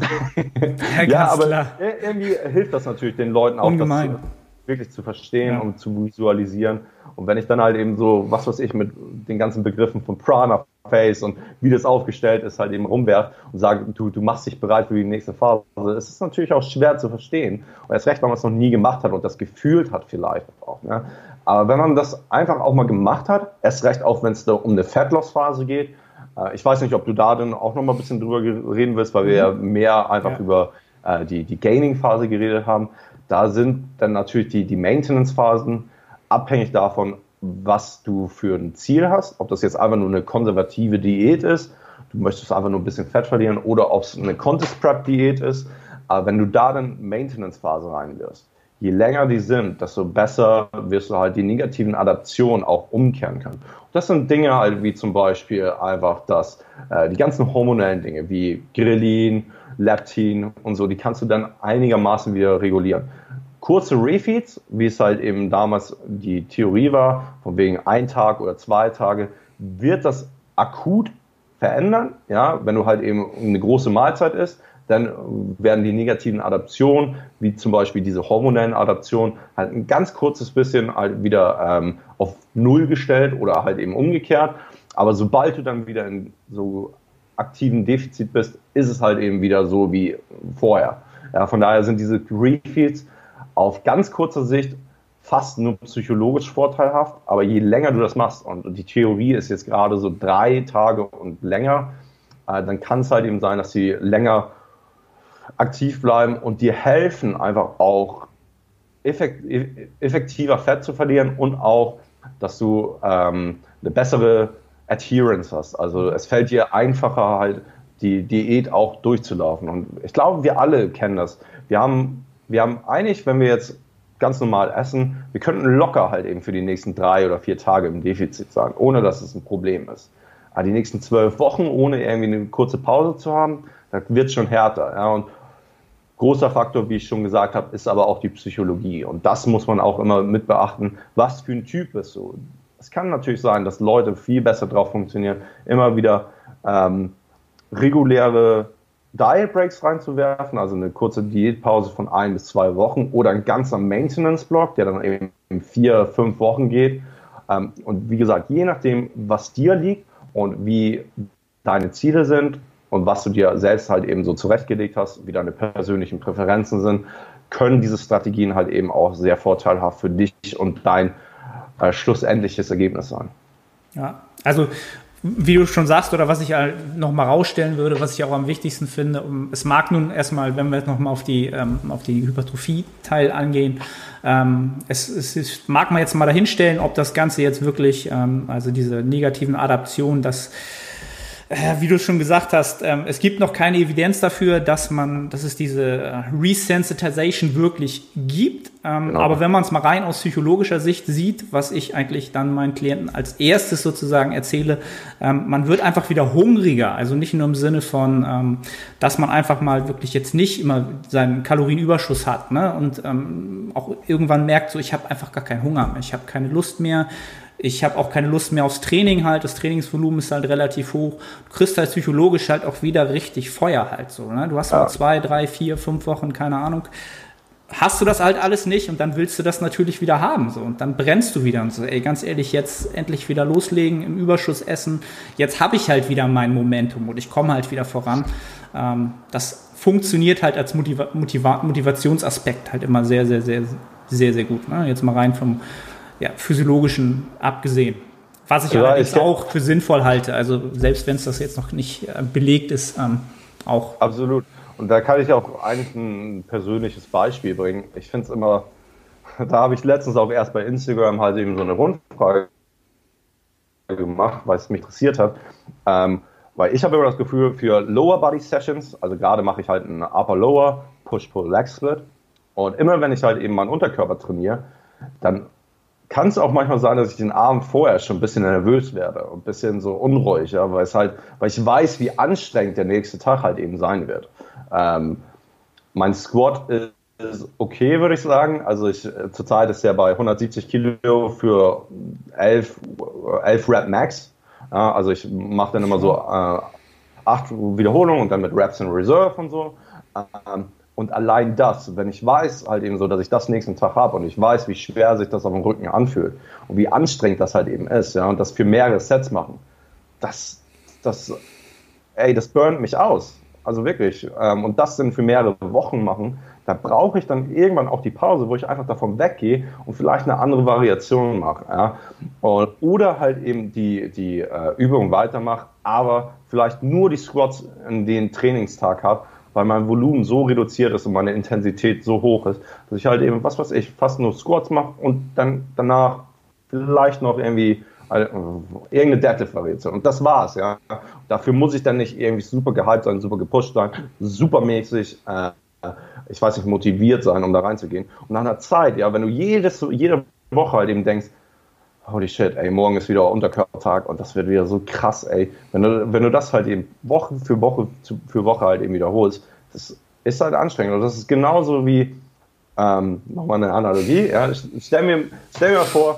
Ja, aber klar. Irgendwie hilft das natürlich den Leuten auch, das wirklich zu verstehen und zu visualisieren. Und wenn ich dann halt eben so, was weiß ich, mit den ganzen Begriffen von Prana Phase und wie das aufgestellt ist, halt eben rumwerf und sage, du machst dich bereit für die nächste Phase. Es ist natürlich auch schwer zu verstehen. Und erst recht, wenn man es noch nie gemacht hat und das gefühlt hat vielleicht auch. Ne? Aber wenn man das einfach auch mal gemacht hat, erst recht auch, wenn es da um eine Fat-Loss-Phase geht, ich weiß nicht, ob du da dann auch noch mal ein bisschen drüber reden willst, weil wir ja mehr einfach über die Gaining-Phase geredet haben. Da sind dann natürlich die Maintenance-Phasen abhängig davon, was du für ein Ziel hast, ob das jetzt einfach nur eine konservative Diät ist, du möchtest einfach nur ein bisschen Fett verlieren oder ob es eine Contest-Prep-Diät ist, aber wenn du da dann Maintenance-Phase rein wirst, je länger die sind, desto besser wirst du halt die negativen Adaptionen auch umkehren können. Und das sind Dinge halt wie zum Beispiel einfach die ganzen hormonellen Dinge wie Grelin, Leptin und so, die kannst du dann einigermaßen wieder regulieren. Kurze Refeeds, wie es halt eben damals die Theorie war, von wegen 1 Tag oder 2 Tage, wird das akut verändern. Ja, wenn du halt eben eine große Mahlzeit isst, dann werden die negativen Adaptionen, wie zum Beispiel diese hormonellen Adaptionen, halt ein ganz kurzes bisschen halt wieder auf Null gestellt oder halt eben umgekehrt. Aber sobald du dann wieder in so aktiven Defizit bist, ist es halt eben wieder so wie vorher. Ja, von daher sind diese Refeeds auf ganz kurzer Sicht fast nur psychologisch vorteilhaft, aber je länger du das machst, und die Theorie ist jetzt gerade so 3 Tage und länger, dann kann es halt eben sein, dass sie länger aktiv bleiben und dir helfen, einfach auch effektiver Fett zu verlieren und auch, dass du eine bessere Adherence hast. Also es fällt dir einfacher, halt die Diät auch durchzulaufen. Und ich glaube, wir alle kennen das. Wir haben eigentlich, wenn wir jetzt ganz normal essen, wir könnten locker halt eben für die nächsten 3 oder 4 Tage im Defizit sein, ohne dass es ein Problem ist. Aber die nächsten 12 Wochen, ohne irgendwie eine kurze Pause zu haben, da wird es schon härter. Ja? Und großer Faktor, wie ich schon gesagt habe, ist aber auch die Psychologie. Und das muss man auch immer mit beachten. Was für ein Typ bist du? Es kann natürlich sein, dass Leute viel besser drauf funktionieren, immer wieder reguläre Diet Breaks reinzuwerfen, also eine kurze Diätpause von 1 bis 2 Wochen oder ein ganzer Maintenance-Block, der dann eben 4, 5 Wochen geht. Und wie gesagt, je nachdem, was dir liegt und wie deine Ziele sind, und was du dir selbst halt eben so zurechtgelegt hast, wie deine persönlichen Präferenzen sind, können diese Strategien halt eben auch sehr vorteilhaft für dich und dein schlussendliches Ergebnis sein. Ja, also wie du schon sagst, oder was ich halt nochmal rausstellen würde, was ich auch am wichtigsten finde, es mag nun erstmal, wenn wir jetzt nochmal auf die Hypertrophie-Teil angehen, es mag man jetzt mal dahinstellen, ob das Ganze jetzt wirklich, also diese negativen Adaptionen, wie du schon gesagt hast, es gibt noch keine Evidenz dafür, dass es diese Resensitization wirklich gibt. Genau. Aber wenn man es mal rein aus psychologischer Sicht sieht, was ich eigentlich dann meinen Klienten als erstes sozusagen erzähle, man wird einfach wieder hungriger. Also nicht nur im Sinne von, dass man einfach mal wirklich jetzt nicht immer seinen Kalorienüberschuss hat, ne? Und auch irgendwann merkt, so ich habe einfach gar keinen Hunger mehr, ich habe keine Lust mehr. Ich habe auch keine Lust mehr aufs Training halt. Das Trainingsvolumen ist halt relativ hoch. Du kriegst halt psychologisch halt auch wieder richtig Feuer halt so. Ne? Du hast halt 2, 3, 4, 5 Wochen, keine Ahnung. Hast du das halt alles nicht und dann willst du das natürlich wieder haben. So. Und dann brennst du wieder und so, ey, ganz ehrlich, jetzt endlich wieder loslegen, im Überschuss essen. Jetzt habe ich halt wieder mein Momentum und ich komme halt wieder voran. Das funktioniert halt als Motivationsaspekt halt immer sehr, sehr, sehr, sehr, sehr gut. Ne? Jetzt mal rein vom physiologischen abgesehen. Was ich allerdings auch für sinnvoll halte, also selbst wenn es das jetzt noch nicht belegt ist, auch. Absolut. Und da kann ich auch eigentlich ein persönliches Beispiel bringen. Ich finde es immer, da habe ich letztens auch erst bei Instagram halt eben so eine Rundfrage gemacht, weil es mich interessiert hat. Weil ich habe immer das Gefühl, für Lower Body Sessions, also gerade mache ich halt einen Upper-Lower, Push-Pull-Leg-Split und immer wenn ich halt eben meinen Unterkörper trainiere, dann kann es auch manchmal sein, dass ich den Abend vorher schon ein bisschen nervös werde und ein bisschen so unruhig, ja, weil ich weiß, wie anstrengend der nächste Tag halt eben sein wird. Mein Squat ist okay, würde ich sagen. Also zurzeit ist er bei 170 Kilo für 11 Rep Max. Ja, also ich mache dann immer so 8 Wiederholungen und dann mit Reps in Reserve und so. Und allein das, wenn ich weiß halt eben so, dass ich das nächsten Tag habe und ich weiß, wie schwer sich das auf dem Rücken anfühlt und wie anstrengend das halt eben ist, ja, und das für mehrere Sets machen, das burnt mich aus. Also wirklich. Und das dann für mehrere Wochen machen, da brauche ich dann irgendwann auch die Pause, wo ich einfach davon weggehe und vielleicht eine andere Variation mache. Ja. Oder halt eben die Übung weitermache, aber vielleicht nur die Squats in den Trainingstag habe, weil mein Volumen so reduziert ist und meine Intensität so hoch ist, dass ich halt eben, fast nur Squats mache und dann danach vielleicht noch irgendwie irgendeine Deadlift-Variation. Und das war's, ja. Dafür muss ich dann nicht irgendwie super gehypt sein, super gepusht sein, supermäßig, ich weiß nicht, motiviert sein, um da reinzugehen. Und nach einer Zeit, ja, wenn du jede Woche halt eben denkst, holy shit, ey, morgen ist wieder Unterkörpertag und das wird wieder so krass, ey. Wenn du das halt eben Woche für Woche halt eben wiederholst, das ist halt anstrengend. Und das ist genauso wie, nochmal eine Analogie, ja. Stell mir mal vor,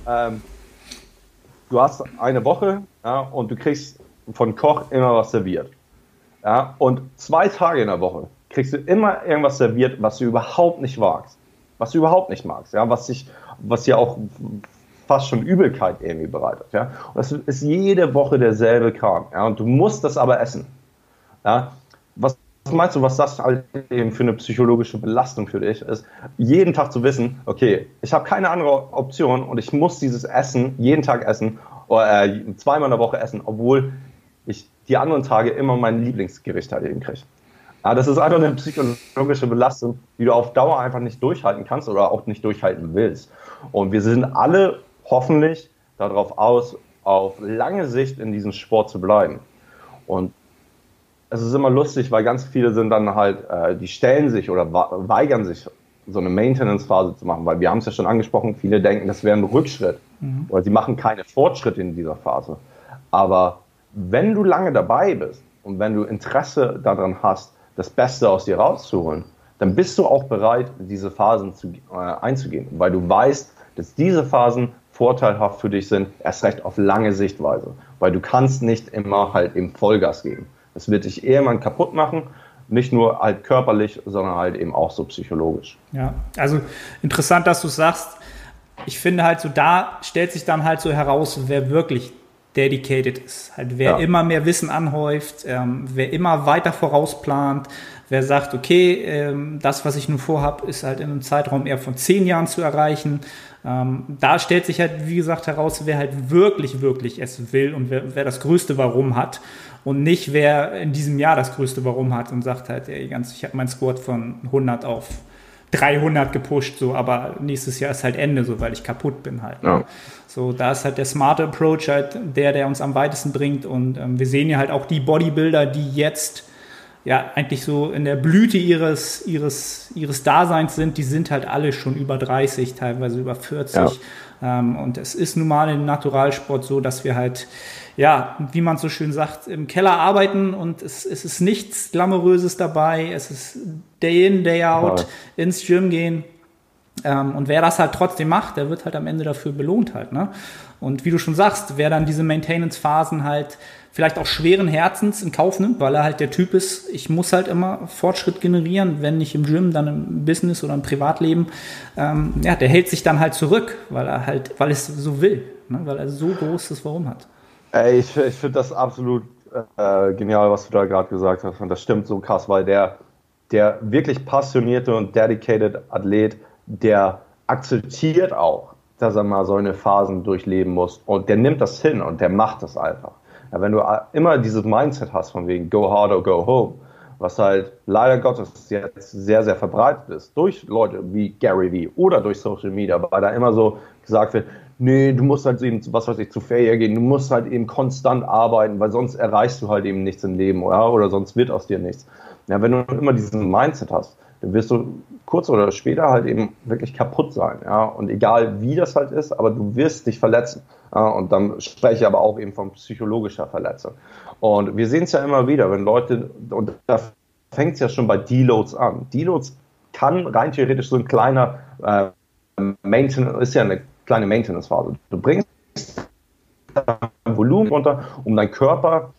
du hast eine Woche, ja, und du kriegst von Koch immer was serviert. Ja, und 2 Tage in der Woche kriegst du immer irgendwas serviert, was du überhaupt nicht magst. Ja, was dir auch fast schon Übelkeit irgendwie bereitet. Ja? Und das ist jede Woche derselbe Kram. Ja? Und du musst das aber essen. Ja? Was meinst du, was das halt eben für eine psychologische Belastung für dich ist? Jeden Tag zu wissen, okay, ich habe keine andere Option und ich muss dieses Essen jeden Tag essen oder 2-mal in der Woche essen, obwohl ich die anderen Tage immer mein Lieblingsgericht halt eben kriege. Ja, das ist einfach eine psychologische Belastung, die du auf Dauer einfach nicht durchhalten kannst oder auch nicht durchhalten willst. Und wir sind alle hoffentlich darauf aus, auf lange Sicht in diesem Sport zu bleiben. Und es ist immer lustig, weil ganz viele sind dann halt, die stellen sich oder weigern sich, so eine Maintenance-Phase zu machen, weil wir haben es ja schon angesprochen, viele denken, das wäre ein Rückschritt oder sie machen keine Fortschritte in dieser Phase. Aber wenn du lange dabei bist und wenn du Interesse daran hast, das Beste aus dir rauszuholen, dann bist du auch bereit, diese Phasen einzugehen, weil du weißt, dass diese Phasen vorteilhaft für dich sind, erst recht auf lange Sichtweise, weil du kannst nicht immer halt eben Vollgas geben. Das wird dich irgendwann kaputt machen, nicht nur halt körperlich, sondern halt eben auch so psychologisch. Ja, also interessant, dass du sagst, ich finde halt so, da stellt sich dann halt so heraus, wer wirklich dedicated ist. Halt, wer immer mehr Wissen anhäuft, wer immer weiter vorausplant, wer sagt, okay, das, was ich nun vorhabe, ist halt in einem Zeitraum eher von 10 Jahren zu erreichen. Da stellt sich halt, wie gesagt, heraus, wer halt wirklich, wirklich es will und wer das größte Warum hat und nicht, wer in diesem Jahr das größte Warum hat und sagt halt, ey, ich habe meinen Squat von 100 auf 300 gepusht, so, aber nächstes Jahr ist halt Ende, so, weil ich kaputt bin halt. Ja. So, da ist halt der smarte Approach halt der uns am weitesten bringt und wir sehen ja halt auch die Bodybuilder, die jetzt ja eigentlich so in der Blüte ihres Daseins sind, die sind halt alle schon über 30, teilweise über 40. Ja. Und es ist nun mal im Naturalsport so, dass wir halt, ja, wie man so schön sagt, im Keller arbeiten und es ist nichts Glamouröses dabei. Es ist Day in, Day out, ins Gym gehen. Und wer das halt trotzdem macht, der wird halt am Ende dafür belohnt halt, ne? Und wie du schon sagst, wer dann diese Maintenance-Phasen halt vielleicht auch schweren Herzens in Kauf nimmt, weil er halt der Typ ist, ich muss halt immer Fortschritt generieren, wenn nicht im Gym, dann im Business oder im Privatleben, ja, der hält sich dann halt zurück, weil es so will, ne? Weil er so großes Warum hat. Ey, ich finde das absolut genial, was du da gerade gesagt hast, und das stimmt so krass, weil der wirklich passionierte und dedicated Athlet, der akzeptiert auch, dass er mal so eine Phasen durchleben muss und der nimmt das hin und der macht das einfach. Ja, wenn du immer dieses Mindset hast von wegen go hard or go home, was halt leider Gottes jetzt sehr, sehr verbreitet ist durch Leute wie Gary Vee oder durch Social Media, weil da immer so gesagt wird, nee, du musst halt eben, was weiß ich, zu Failure gehen, du musst halt eben konstant arbeiten, weil sonst erreichst du halt eben nichts im Leben, oder sonst wird aus dir nichts. Ja, wenn du immer diesen Mindset hast, dann wirst du kurz oder später halt eben wirklich kaputt sein, ja, und egal wie das halt ist, aber du wirst dich verletzen, ja? Und dann spreche ich aber auch eben von psychologischer Verletzung. Und wir sehen es ja immer wieder, wenn Leute, und da fängt es ja schon bei Deloads an. Deloads kann rein theoretisch so ein kleiner Maintenance, ist ja eine kleine Maintenance-Phase. Du bringst Volumen runter, um deinen Körper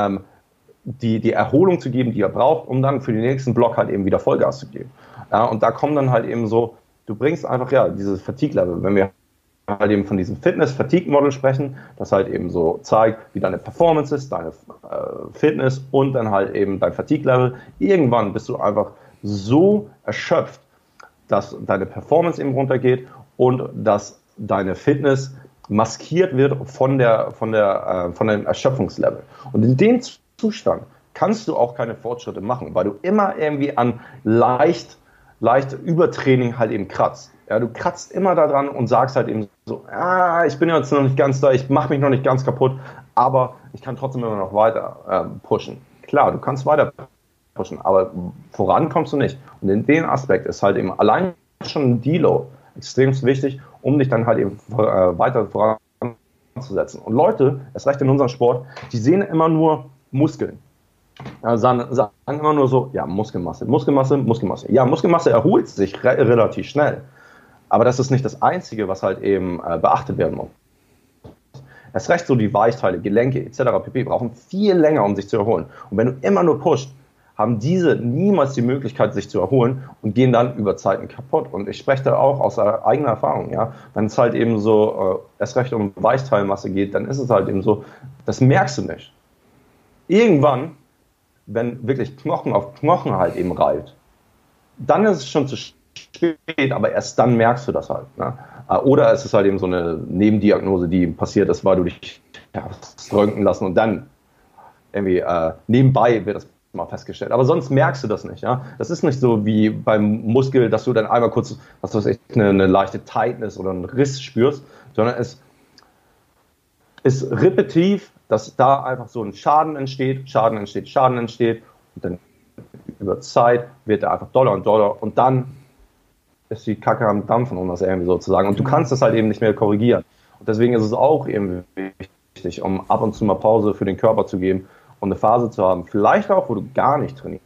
die Erholung zu geben, die er braucht, um dann für den nächsten Block halt eben wieder Vollgas zu geben. Ja, und da kommen dann halt eben so, du bringst einfach, ja, dieses Fatigue-Level, wenn wir halt eben von diesem Fitness-Fatigue-Model sprechen, das halt eben so zeigt, wie deine Performance ist, deine Fitness und dann halt eben dein Fatigue-Level. Irgendwann bist du einfach so erschöpft, dass deine Performance eben runtergeht und dass deine Fitness maskiert wird von dem Erschöpfungslevel. Und in dem Zustand kannst du auch keine Fortschritte machen, weil du immer irgendwie an leicht Übertraining halt eben kratzt. Ja, du kratzt immer daran und sagst halt eben so, ich bin jetzt noch nicht ganz da, ich mache mich noch nicht ganz kaputt, aber ich kann trotzdem immer noch weiter pushen. Klar, du kannst weiter pushen, aber voran kommst du nicht. Und in dem Aspekt ist halt eben allein schon ein Deload extrem wichtig, um dich dann halt eben weiter voranzusetzen. Und Leute, erst recht in unserem Sport, die sehen immer nur Muskeln. Sagen immer nur so, ja, Muskelmasse. Ja, Muskelmasse erholt sich relativ schnell. Aber das ist nicht das Einzige, was halt eben beachtet werden muss. Erst recht so die Weichteile, Gelenke etc. pp. Brauchen viel länger, um sich zu erholen. Und wenn du immer nur pusht, haben diese niemals die Möglichkeit, sich zu erholen und gehen dann über Zeiten kaputt. Und ich spreche da auch aus eigener Erfahrung. Ja? Wenn es halt eben so erst recht um Weichteilmasse geht, dann ist es halt eben so, das merkst du nicht. Irgendwann, wenn wirklich Knochen auf Knochen halt eben reibt, dann ist es schon zu spät, aber erst dann merkst du das halt. Ne? Oder es ist halt eben so eine Nebendiagnose, die passiert ist, weil du dich hast röntgen lassen und dann irgendwie nebenbei wird das mal festgestellt. Aber sonst merkst du das nicht. Ja? Das ist nicht so wie beim Muskel, dass du dann einmal kurz, was weiß ich, eine leichte Tightness oder einen Riss spürst, sondern es ist repetitiv, dass da einfach so ein Schaden entsteht und dann über Zeit wird er einfach doller und doller und dann ist die Kacke am Dampfen, um das irgendwie sozusagen. Und du kannst das halt eben nicht mehr korrigieren. Und deswegen ist es auch eben wichtig, um ab und zu mal Pause für den Körper zu geben und eine Phase zu haben, vielleicht auch, wo du gar nicht trainierst.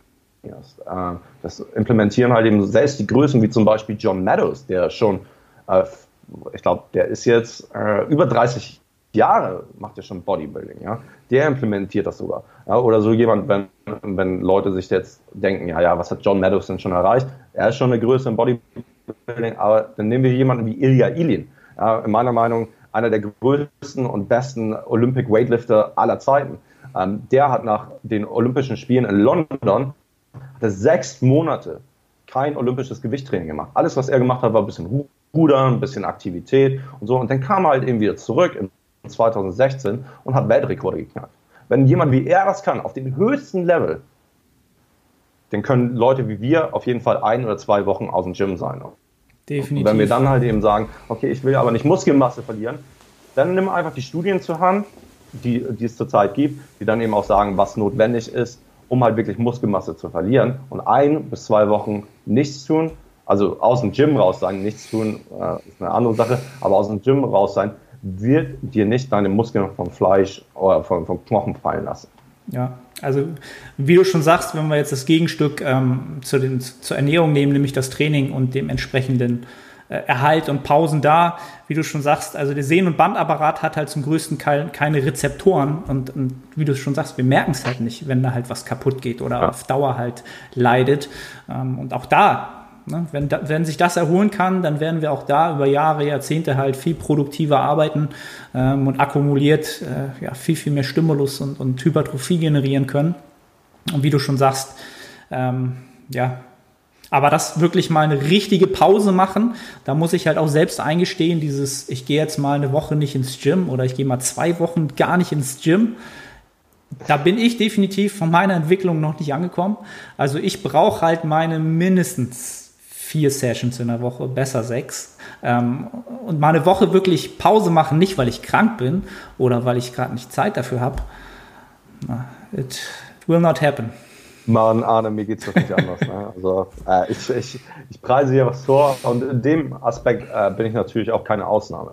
Das implementieren halt eben selbst die Größen wie zum Beispiel John Meadows, der schon, ich glaube, der ist jetzt über 30 Jahre macht er schon Bodybuilding, ja. Der implementiert das sogar. Ja? Oder so jemand, wenn Leute sich jetzt denken, ja, was hat John Meadows denn schon erreicht? Er ist schon eine Größe im Bodybuilding, aber dann nehmen wir jemanden wie Ilja Ilin. Ja, in meiner Meinung einer der größten und besten Olympic Weightlifter aller Zeiten. Der hat nach den Olympischen Spielen in London 6 Monate kein olympisches Gewichttraining gemacht. Alles, was er gemacht hat, war ein bisschen Rudern, ein bisschen Aktivität und so. Und dann kam er halt eben wieder zurück in 2016 und hat Weltrekorde geknackt. Wenn jemand wie er das kann, auf dem höchsten Level, dann können Leute wie wir auf jeden Fall 1 oder 2 Wochen aus dem Gym sein. Definitiv. Und wenn wir dann halt eben sagen, okay, ich will aber nicht Muskelmasse verlieren, dann nimm einfach die Studien zur Hand, die es zurzeit gibt, die dann eben auch sagen, was notwendig ist, um halt wirklich Muskelmasse zu verlieren. Und 1 bis 2 Wochen nichts tun, also aus dem Gym raus sein, nichts tun, ist eine andere Sache, aber aus dem Gym raus sein, wird dir nicht deine Muskeln vom Fleisch oder vom Knochen fallen lassen. Ja, also wie du schon sagst, wenn wir jetzt das Gegenstück zur Ernährung nehmen, nämlich das Training und dem entsprechenden Erhalt und Pausen da, wie du schon sagst, also der Sehnen- und Bandapparat hat halt zum größten Teil keine Rezeptoren und wie du schon sagst, wir merken es halt nicht, wenn da halt was kaputt geht oder auf Dauer halt leidet. Und auch da, ne, wenn sich das erholen kann, dann werden wir auch da über Jahre, Jahrzehnte halt viel produktiver arbeiten und akkumuliert viel, viel mehr Stimulus und Hypertrophie generieren können. Und wie du schon sagst, aber das wirklich mal eine richtige Pause machen, da muss ich halt auch selbst eingestehen, ich gehe jetzt mal eine Woche nicht ins Gym oder ich gehe mal 2 Wochen gar nicht ins Gym. Da bin ich definitiv von meiner Entwicklung noch nicht angekommen. Also ich brauche halt meine mindestens 4 Sessions in der Woche, besser 6. Und mal eine Woche wirklich Pause machen, nicht weil ich krank bin oder weil ich gerade nicht Zeit dafür habe. It will not happen. Mann, Arne, mir geht's doch nicht anders. Ne? Also ich preise hier was vor und in dem Aspekt bin ich natürlich auch keine Ausnahme.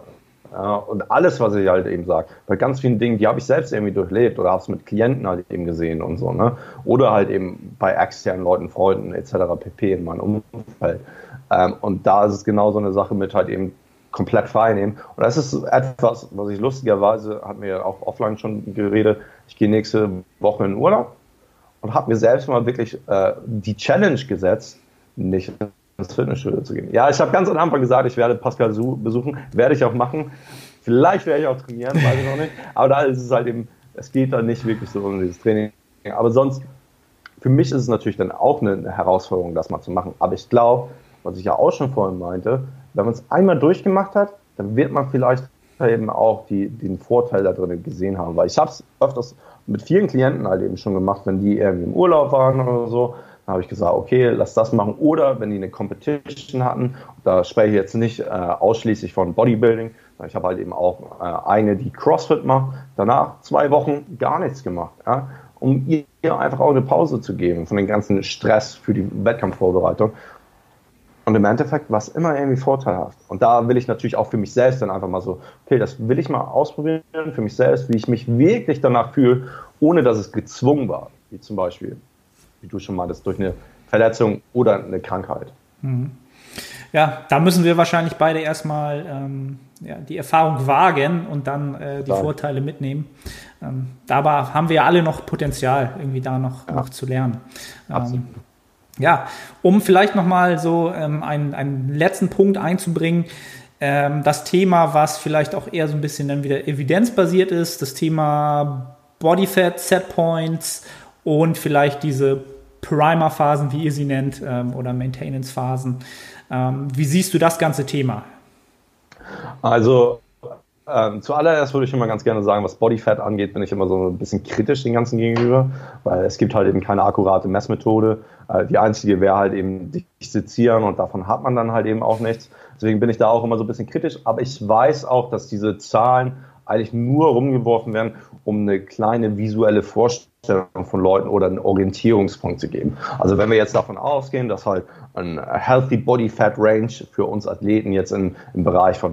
Und alles, was ich halt eben sage, bei ganz vielen Dingen, die habe ich selbst irgendwie durchlebt oder habe es mit Klienten halt eben gesehen und so, ne? Oder halt eben bei externen Leuten, Freunden etc. pp. In meinem Umfeld. Und da ist es genau so eine Sache mit halt eben komplett frei nehmen. Und das ist etwas, was ich lustigerweise, hat mir auch offline schon geredet, ich gehe nächste Woche in Urlaub und habe mir selbst mal wirklich die Challenge gesetzt, nicht ins Fitnessstudio zu gehen. Ja, ich habe ganz am Anfang gesagt, ich werde Pascal Su besuchen, werde ich auch machen. Vielleicht werde ich auch trainieren, weiß ich noch nicht. Aber da ist es halt eben, es geht dann nicht wirklich so um dieses Training. Aber sonst, für mich ist es natürlich dann auch eine Herausforderung, das mal zu machen. Aber ich glaube, was ich ja auch schon vorhin meinte, wenn man es einmal durchgemacht hat, dann wird man vielleicht eben auch den Vorteil da drin gesehen haben. Weil ich habe es öfters mit vielen Klienten halt eben schon gemacht, wenn die irgendwie im Urlaub waren oder so, dann habe ich gesagt, okay, lass das machen. Oder wenn die eine Competition hatten, da spreche ich jetzt nicht ausschließlich von Bodybuilding, sondern ich habe halt eben auch eine, die CrossFit macht, danach 2 Wochen gar nichts gemacht, ja, um ihr einfach auch eine Pause zu geben von dem ganzen Stress für die Wettkampfvorbereitung. Und im Endeffekt war es immer irgendwie vorteilhaft. Und da will ich natürlich auch für mich selbst dann einfach mal so, okay, das will ich mal ausprobieren für mich selbst, wie ich mich wirklich danach fühle, ohne dass es gezwungen war. Wie zum Beispiel, wie du schon meintest, durch eine Verletzung oder eine Krankheit. Mhm. Ja, da müssen wir wahrscheinlich beide erstmal die Erfahrung wagen und dann die Vorteile mitnehmen. Dabei haben wir ja alle noch Potenzial, irgendwie da noch zu lernen. Absolut. Ja, um vielleicht nochmal so einen letzten Punkt einzubringen, das Thema, was vielleicht auch eher so ein bisschen dann wieder evidenzbasiert ist, das Thema Bodyfat, Setpoints und vielleicht diese Primer-Phasen, wie ihr sie nennt, oder Maintenance-Phasen. Wie siehst du das ganze Thema? Also zuallererst würde ich immer ganz gerne sagen, was Bodyfat angeht, bin ich immer so ein bisschen kritisch den ganzen gegenüber, weil es gibt halt eben keine akkurate Messmethode. Die einzige wäre halt eben dich sezieren und davon hat man dann halt eben auch nichts. Deswegen bin ich da auch immer so ein bisschen kritisch, aber ich weiß auch, dass diese Zahlen eigentlich nur rumgeworfen werden, um eine kleine visuelle Vorstellung von Leuten oder einen Orientierungspunkt zu geben. Also wenn wir jetzt davon ausgehen, dass halt ein Healthy Body Fat Range für uns Athleten jetzt im Bereich von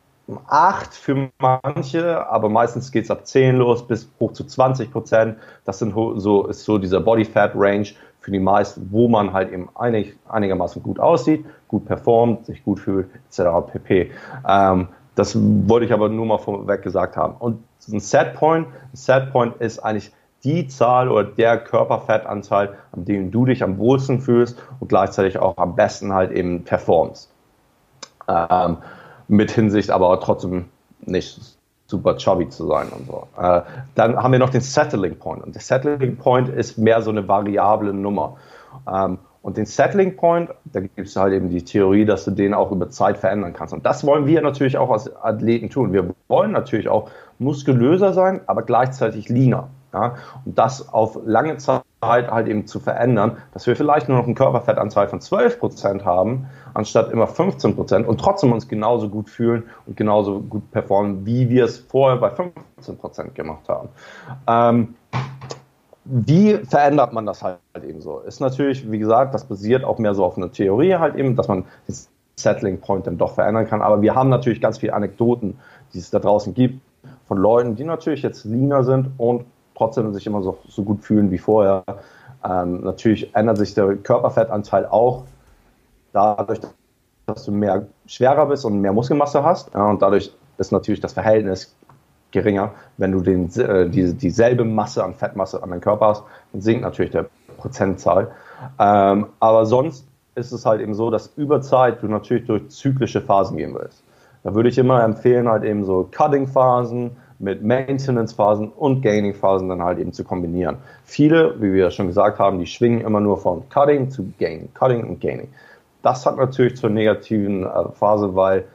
8 für manche, aber meistens geht es ab 10 los bis hoch zu 20%. Das ist so dieser Body Fat Range für die meisten, wo man halt eben einigermaßen gut aussieht, gut performt, sich gut fühlt, etc. pp. Das wollte ich aber nur mal vorweg gesagt haben. Und ein Setpoint ist eigentlich die Zahl oder der Körperfettanteil, an dem du dich am wohlsten fühlst und gleichzeitig auch am besten halt eben performst. Mit Hinsicht aber trotzdem nicht super chubby zu sein und so. Dann haben wir noch den Settling Point. Und der Settling Point ist mehr so eine variable Nummer. Und den Settling Point, da gibt es halt eben die Theorie, dass du den auch über Zeit verändern kannst. Und das wollen wir natürlich auch als Athleten tun. Wir wollen natürlich auch muskulöser sein, aber gleichzeitig leaner. Ja? Und das auf lange Zeit halt eben zu verändern, dass wir vielleicht nur noch einen Körperfettanteil von 12% haben, anstatt immer 15% und trotzdem uns genauso gut fühlen und genauso gut performen, wie wir es vorher bei 15% gemacht haben. Wie verändert man das halt eben so? Ist natürlich, wie gesagt, das basiert auch mehr so auf einer Theorie halt eben, dass man den Settling Point dann doch verändern kann. Aber wir haben natürlich ganz viele Anekdoten, die es da draußen gibt, von Leuten, die natürlich jetzt leaner sind und trotzdem sich immer so gut fühlen wie vorher. Natürlich ändert sich der Körperfettanteil auch dadurch, dass du mehr schwerer bist und mehr Muskelmasse hast. Ja, und dadurch ist natürlich das Verhältnis geringer. Wenn du dieselbe Masse an Fettmasse an deinem Körper hast, dann sinkt natürlich der Prozentzahl. Aber sonst ist es halt eben so, dass über Zeit du natürlich durch zyklische Phasen gehen willst. Da würde ich immer empfehlen, halt eben so Cutting-Phasen mit Maintenance-Phasen und Gaining-Phasen dann halt eben zu kombinieren. Viele, wie wir schon gesagt haben, die schwingen immer nur von Cutting zu Gaining, Cutting und Gaining. Das hat natürlich zur negativen Phase, weil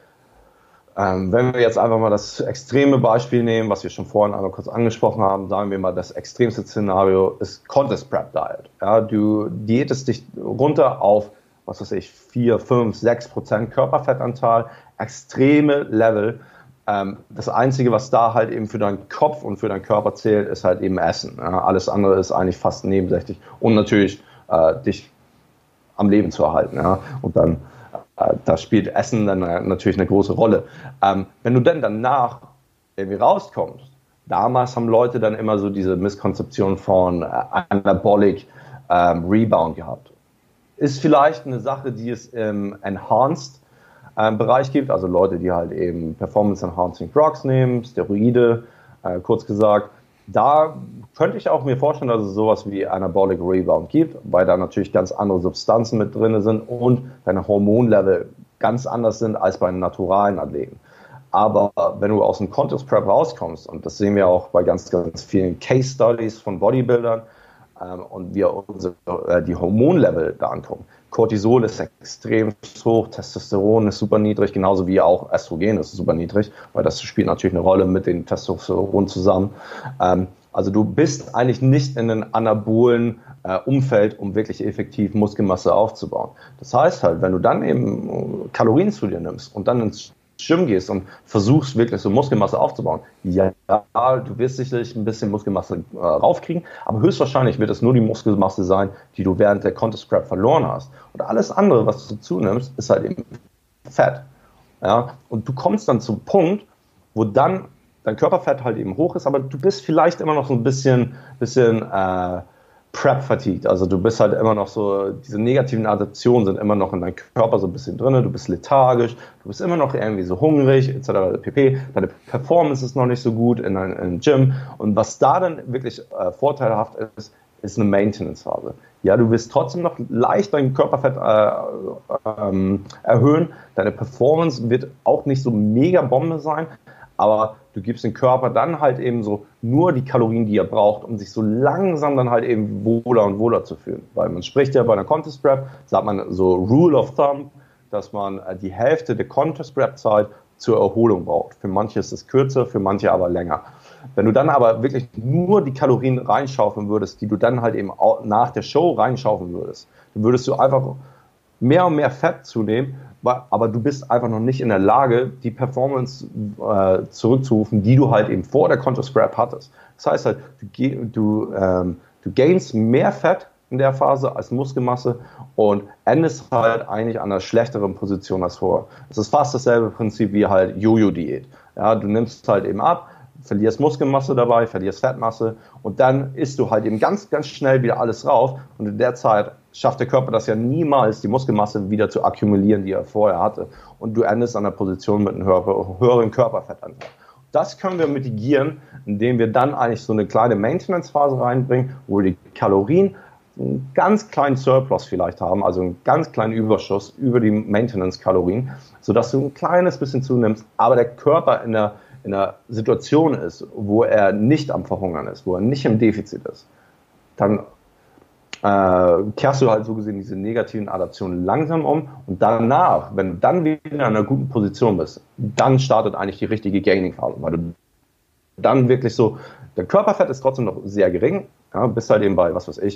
wenn wir jetzt einfach mal das extreme Beispiel nehmen, was wir schon vorhin einmal kurz angesprochen haben, sagen wir mal, das extremste Szenario ist Contest Prep Diet. Ja, du diätest dich runter auf, was weiß ich, 4, 5, 6% Körperfettanteil, extreme Level. Das Einzige, was da halt eben für deinen Kopf und für deinen Körper zählt, ist halt eben Essen. Ja, alles andere ist eigentlich fast nebensächlich und natürlich dich am Leben zu erhalten. Ja, und dann da spielt Essen dann natürlich eine große Rolle. Wenn du dann danach irgendwie rauskommst, damals haben Leute dann immer so diese Misskonzeption von Anabolic Rebound gehabt. Ist vielleicht eine Sache, die es im Enhanced Bereich gibt, also Leute, die halt eben Performance Enhancing Drugs nehmen, Steroide, kurz gesagt. Da könnte ich auch mir vorstellen, dass es sowas wie Anabolic Rebound gibt, weil da natürlich ganz andere Substanzen mit drin sind und deine Hormonlevel ganz anders sind als bei naturalen Athleten. Aber wenn du aus dem Contest Prep rauskommst, und das sehen wir auch bei ganz, ganz vielen Case Studies von Bodybuildern, und wir die Hormonlevel da angucken. Cortisol ist extrem hoch, Testosteron ist super niedrig, genauso wie auch Östrogen ist super niedrig, weil das spielt natürlich eine Rolle mit dem Testosteron zusammen. Also du bist eigentlich nicht in einem anabolen Umfeld, um wirklich effektiv Muskelmasse aufzubauen. Das heißt halt, wenn du dann eben Kalorien zu dir nimmst und dann ins Gym gehst und versuchst wirklich so Muskelmasse aufzubauen, ja, du wirst sicherlich ein bisschen Muskelmasse raufkriegen, aber höchstwahrscheinlich wird es nur die Muskelmasse sein, die du während der Contest Prep verloren hast. Und alles andere, was du zunimmst, ist halt eben Fett. Ja? Und du kommst dann zum Punkt, wo dann dein Körperfett halt eben hoch ist, aber du bist vielleicht immer noch so ein bisschen Prep-fatigued, also du bist halt immer noch so, diese negativen Adaptionen sind immer noch in deinem Körper so ein bisschen drin, du bist lethargisch, du bist immer noch irgendwie so hungrig, etc. pp. Deine Performance ist noch nicht so gut in einem Gym und was da dann wirklich vorteilhaft ist eine Maintenance-Phase. Ja, du wirst trotzdem noch leicht dein Körperfett erhöhen, deine Performance wird auch nicht so mega Bombe sein, aber du gibst dem Körper dann halt eben so nur die Kalorien, die er braucht, um sich so langsam dann halt eben wohler und wohler zu fühlen. Weil man spricht ja bei einer Contest Prep, sagt man so Rule of Thumb, dass man die Hälfte der Contest Prep Zeit zur Erholung braucht. Für manche ist es kürzer, für manche aber länger. Wenn du dann aber wirklich nur die Kalorien reinschaufeln würdest, die du dann halt eben auch nach der Show reinschaufeln würdest, dann würdest du einfach mehr und mehr Fett zunehmen, aber du bist einfach noch nicht in der Lage, die Performance zurückzurufen, die du halt eben vor der Contest Prep hattest. Das heißt halt, du gainst mehr Fett in der Phase als Muskelmasse und endest halt eigentlich an einer schlechteren Position als vorher. Es ist fast dasselbe Prinzip wie halt Jojo-Diät. Ja, du nimmst halt eben ab, verlierst Muskelmasse dabei, verlierst Fettmasse und dann isst du halt eben ganz, ganz schnell wieder alles rauf und in der Zeit schafft der Körper das ja niemals, die Muskelmasse wieder zu akkumulieren, die er vorher hatte. Und du endest an der Position mit einem höheren Körperfettanteil. Das können wir mitigieren, indem wir dann eigentlich so eine kleine Maintenance-Phase reinbringen, wo wir die Kalorien einen ganz kleinen Surplus vielleicht haben, also einen ganz kleinen Überschuss über die Maintenance-Kalorien, sodass du ein kleines bisschen zunimmst, aber der Körper in in einer Situation ist, wo er nicht am Verhungern ist, wo er nicht im Defizit ist, dann kehrst du halt so gesehen diese negativen Adaptionen langsam um und danach, wenn du dann wieder in einer guten Position bist, dann startet eigentlich die richtige Gaining-Phase, weil du dann wirklich so, der Körperfett ist trotzdem noch sehr gering, ja, bist halt eben bei,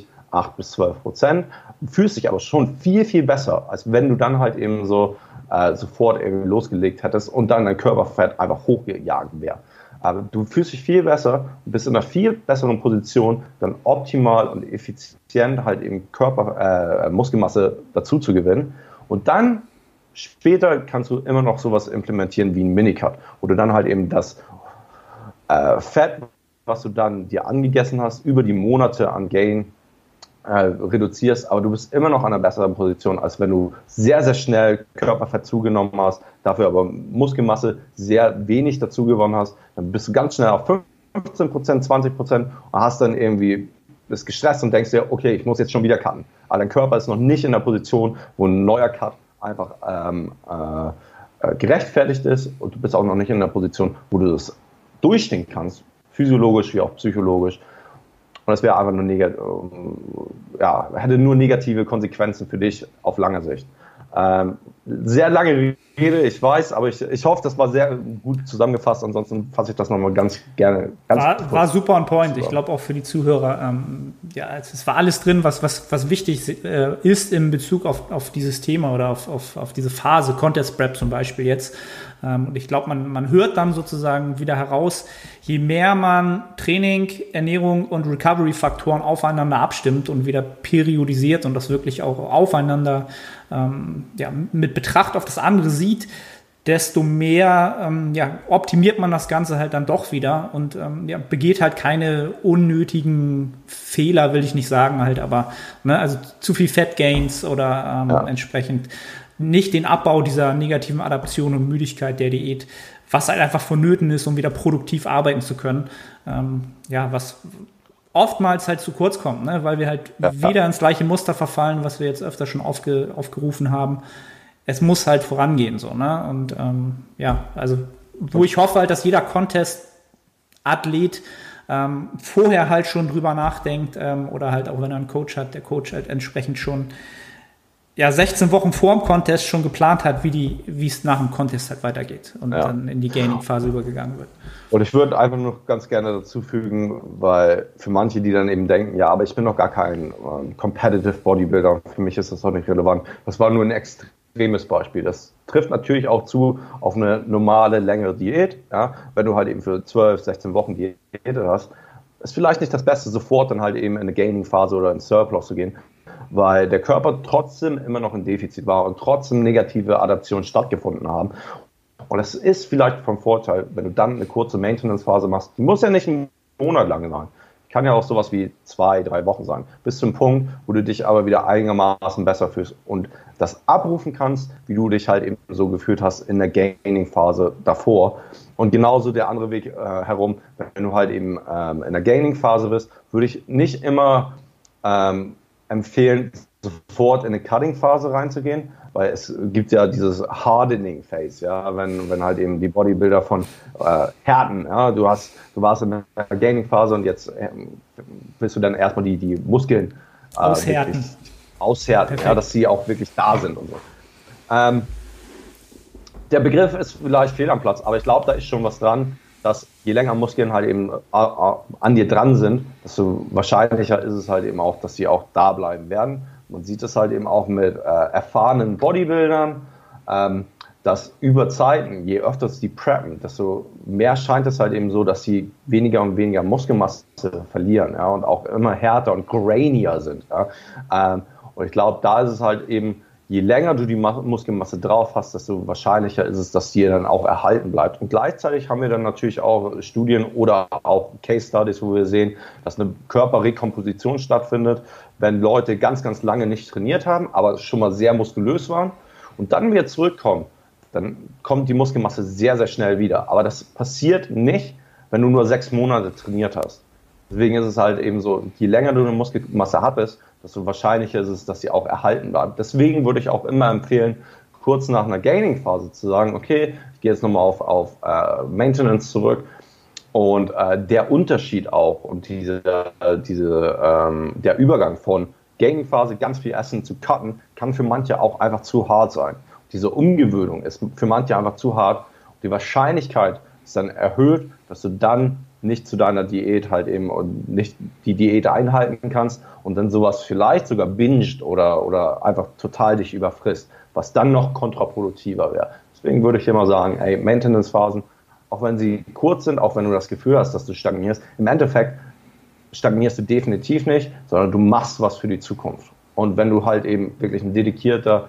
8-12%, fühlst dich aber schon viel, viel besser, als wenn du dann halt eben so sofort irgendwie losgelegt hättest und dann dein Körperfett einfach hochgejagt wäre. Aber du fühlst dich viel besser, bist in einer viel besseren Position, dann optimal und effizient halt eben Muskelmasse dazu zu gewinnen. Und dann später kannst du immer noch sowas implementieren wie ein Minicut, wo du dann halt eben das Fett, was du dann dir angegessen hast, über die Monate an Gain reduzierst, aber du bist immer noch an einer besseren Position, als wenn du sehr, sehr schnell Körperfett zugenommen hast, dafür aber Muskelmasse sehr wenig dazu gewonnen hast, dann bist du ganz schnell auf 15%, 20% und hast dann irgendwie, bist gestresst und denkst dir, okay, ich muss jetzt schon wieder cutten. Aber dein Körper ist noch nicht in der Position, wo ein neuer Cut einfach gerechtfertigt ist und du bist auch noch nicht in der Position, wo du das durchstehen kannst, physiologisch wie auch psychologisch. Und das wäre einfach nur hätte nur negative Konsequenzen für dich auf lange Sicht. Sehr lange Rede, ich weiß, aber ich hoffe, das war sehr gut zusammengefasst. Ansonsten fasse ich das nochmal ganz gerne. War super on point. Ich glaube auch für die Zuhörer, es war alles drin, was wichtig ist in Bezug auf dieses Thema oder auf diese Phase, Contest Prep zum Beispiel jetzt. Und ich glaube, man hört dann sozusagen wieder heraus, je mehr man Training, Ernährung und Recovery-Faktoren aufeinander abstimmt und wieder periodisiert und das wirklich auch aufeinander mit Betracht auf das andere sieht, desto mehr optimiert man das Ganze halt dann doch wieder und begeht halt keine unnötigen Fehler, will ich nicht sagen halt, aber also zu viel Fat Gains oder entsprechend nicht den Abbau dieser negativen Adaption und Müdigkeit der Diät, was halt einfach vonnöten ist, um wieder produktiv arbeiten zu können, was oftmals halt zu kurz kommt, weil wir halt wieder ins gleiche Muster verfallen, was wir jetzt öfter schon aufgerufen haben. Es muss halt vorangehen, so, ne? Und wo ich hoffe halt, dass jeder Contest-Athlet vorher halt schon drüber nachdenkt oder halt auch wenn er einen Coach hat, der Coach halt entsprechend schon 16 Wochen vor dem Contest schon geplant hat, wie es nach dem Contest halt weitergeht und dann in die Gaining-Phase übergegangen wird. Und ich würde einfach noch ganz gerne dazu fügen, weil für manche, die dann eben denken, ja, aber ich bin noch gar kein Competitive Bodybuilder, für mich ist das doch nicht relevant. Das war nur ein extremes Beispiel. Das trifft natürlich auch zu auf eine normale, längere Diät. Ja? Wenn du halt eben für 12, 16 Wochen Diät hast, ist vielleicht nicht das Beste, sofort dann halt eben in eine Gaining-Phase oder in Surplus zu gehen, weil der Körper trotzdem immer noch in Defizit war und trotzdem negative Adaptionen stattgefunden haben. Und es ist vielleicht vom Vorteil, wenn du dann eine kurze Maintenance-Phase machst, die muss ja nicht einen Monat lang sein. Kann ja auch sowas wie 2, 3 Wochen sein. Bis zum Punkt, wo du dich aber wieder einigermaßen besser fühlst und das abrufen kannst, wie du dich halt eben so gefühlt hast in der Gaining-Phase davor. Und genauso der andere Weg herum, wenn du halt eben in der Gaining-Phase bist, würde ich nicht immer empfehlen, sofort in eine Cutting-Phase reinzugehen, weil es gibt ja dieses Hardening-Phase, ja, wenn halt eben die Bodybuilder von härten, ja, du warst in der Gaining-Phase und jetzt willst du dann erstmal die Muskeln aushärten, ja, dass sie auch wirklich da sind und so. Der Begriff ist vielleicht fehl am Platz, aber ich glaube, da ist schon was dran, dass je länger Muskeln halt eben an dir dran sind, desto wahrscheinlicher ist es halt eben auch, dass sie auch da bleiben werden. Man sieht es halt eben auch mit erfahrenen Bodybuildern, dass über Zeiten, je öfter die preppen, desto mehr scheint es halt eben so, dass sie weniger und weniger Muskelmasse verlieren, ja, und auch immer härter und grainier sind. Ja. Und ich glaube, da ist es halt eben, je länger du die Muskelmasse drauf hast, desto wahrscheinlicher ist es, dass die dann auch erhalten bleibt. Und gleichzeitig haben wir dann natürlich auch Studien oder auch Case Studies, wo wir sehen, dass eine Körperrekomposition stattfindet, wenn Leute ganz, ganz lange nicht trainiert haben, aber schon mal sehr muskulös waren und dann wieder zurückkommen, dann kommt die Muskelmasse sehr, sehr schnell wieder. Aber das passiert nicht, wenn du nur 6 Monate trainiert hast. Deswegen ist es halt eben so, je länger du eine Muskelmasse hattest, desto wahrscheinlicher ist es, dass sie auch erhalten bleibt. Deswegen würde ich auch immer empfehlen, kurz nach einer Gaining-Phase zu sagen, okay, ich gehe jetzt nochmal auf Maintenance zurück. Und der Unterschied auch und der Übergang von Gaining-Phase, ganz viel Essen zu cutten, kann für manche auch einfach zu hart sein. Diese Umgewöhnung ist für manche einfach zu hart. Die Wahrscheinlichkeit ist dann erhöht, dass du dann nicht zu deiner Diät halt eben und nicht die Diät einhalten kannst und dann sowas vielleicht sogar binged oder einfach total dich überfrisst, was dann noch kontraproduktiver wäre. Deswegen würde ich immer sagen, ey, Maintenance-Phasen, auch wenn sie kurz sind, auch wenn du das Gefühl hast, dass du stagnierst, im Endeffekt stagnierst du definitiv nicht, sondern du machst was für die Zukunft. Und wenn du halt eben wirklich ein dedicierter,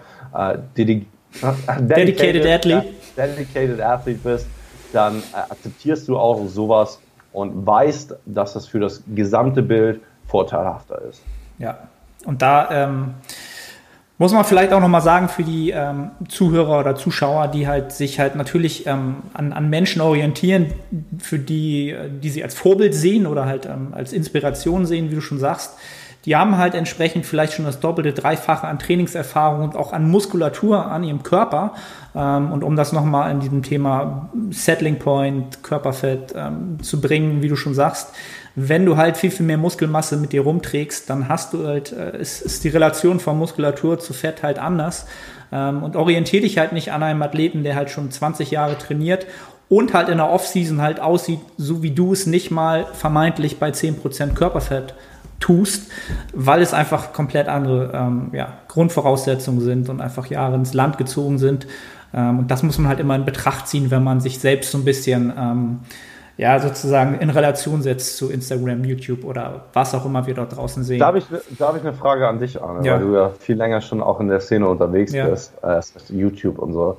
dedicated Athlete bist, dann akzeptierst du auch sowas und weißt, dass das für das gesamte Bild vorteilhafter ist. Ja, und da muss man vielleicht auch nochmal sagen für die Zuhörer oder Zuschauer, die halt sich halt natürlich an Menschen orientieren, für die sie als Vorbild sehen oder halt als Inspiration sehen, wie du schon sagst. Die haben halt entsprechend vielleicht schon das Doppelte, Dreifache an Trainingserfahrung und auch an Muskulatur an ihrem Körper. Und um das nochmal in diesem Thema Settling Point, Körperfett zu bringen, wie du schon sagst, wenn du halt viel, viel mehr Muskelmasse mit dir rumträgst, dann hast du halt, ist die Relation von Muskulatur zu Fett halt anders. Und orientiere dich halt nicht an einem Athleten, der halt schon 20 Jahre trainiert und halt in der Offseason halt aussieht, so wie du es nicht mal vermeintlich bei 10% Körperfett tust, weil es einfach komplett andere Grundvoraussetzungen sind und einfach Jahre ins Land gezogen sind. Und das muss man halt immer in Betracht ziehen, wenn man sich selbst so ein bisschen sozusagen in Relation setzt zu Instagram, YouTube oder was auch immer wir dort draußen sehen. Da habe ich eine Frage an dich, Arne, weil du ja viel länger schon auch in der Szene unterwegs bist, YouTube und so.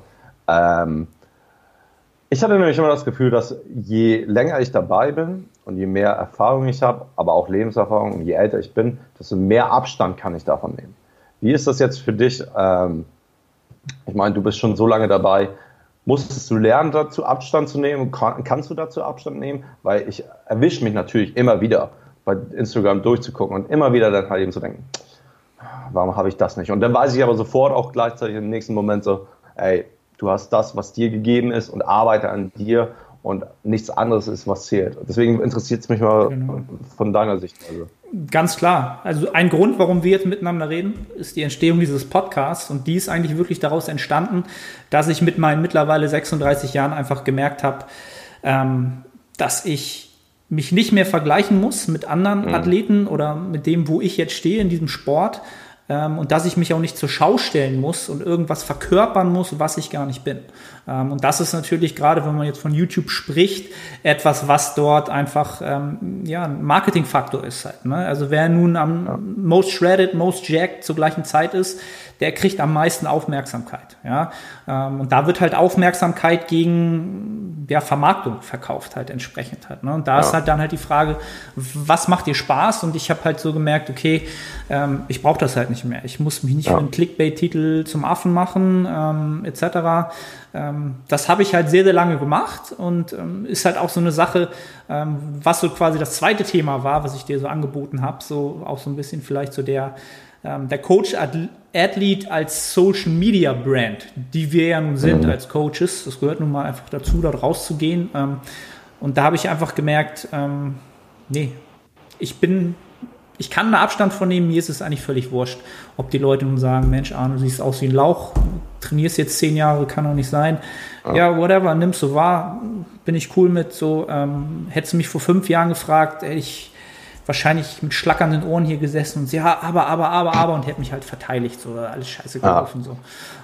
Ich hatte nämlich immer das Gefühl, dass je länger ich dabei bin und je mehr Erfahrung ich habe, aber auch Lebenserfahrung und je älter ich bin, desto mehr Abstand kann ich davon nehmen. Wie ist das jetzt für dich? Ich meine, du bist schon so lange dabei. Musstest du lernen, dazu Abstand zu nehmen? Kannst du dazu Abstand nehmen? Weil ich erwische mich natürlich immer wieder, bei Instagram durchzugucken und immer wieder dann halt eben zu denken, warum habe ich das nicht? Und dann weiß ich aber sofort auch gleichzeitig im nächsten Moment so, ey, du hast das, was dir gegeben ist und arbeite an dir und nichts anderes ist, was zählt. Deswegen interessiert es mich mal von deiner Sicht. Also. Ganz klar. Also ein Grund, warum wir jetzt miteinander reden, ist die Entstehung dieses Podcasts und die ist eigentlich wirklich daraus entstanden, dass ich mit meinen mittlerweile 36 Jahren einfach gemerkt habe, dass ich mich nicht mehr vergleichen muss mit anderen Athleten oder mit dem, wo ich jetzt stehe in diesem Sport, und dass ich mich auch nicht zur Schau stellen muss und irgendwas verkörpern muss, was ich gar nicht bin. Und das ist natürlich, gerade wenn man jetzt von YouTube spricht, etwas, was dort einfach ein Marketingfaktor ist halt, ne? Also wer nun am most shredded, most jacked zur gleichen Zeit ist, der kriegt am meisten Aufmerksamkeit. Ja? Und da wird halt Aufmerksamkeit gegen Vermarktung verkauft halt entsprechend halt. Ne? Und da ist halt dann halt die Frage, was macht dir Spaß? Und ich habe halt so gemerkt, okay, ich brauche das halt nicht mehr. Ich muss mich nicht für einen Clickbait-Titel zum Affen machen, etc. Das habe ich halt sehr, sehr lange gemacht und ist halt auch so eine Sache, was so quasi das zweite Thema war, was ich dir so angeboten habe, so auch so ein bisschen vielleicht so der Coach Athlete als Social Media Brand, die wir ja nun sind als Coaches. Das gehört nun mal einfach dazu, dort rauszugehen. Und da habe ich einfach gemerkt, ich kann da Abstand von nehmen, mir ist es eigentlich völlig wurscht, ob die Leute nun sagen, Mensch, Arne, du siehst aus wie ein Lauch, trainierst jetzt 10 Jahre, kann doch nicht sein. Ja, whatever, nimmst du wahr, bin ich cool mit, so, hättest du mich vor 5 Jahren gefragt, hätte ich wahrscheinlich mit schlackernden Ohren hier gesessen und aber und hätte mich halt verteidigt, so, alles scheiße gelaufen, so.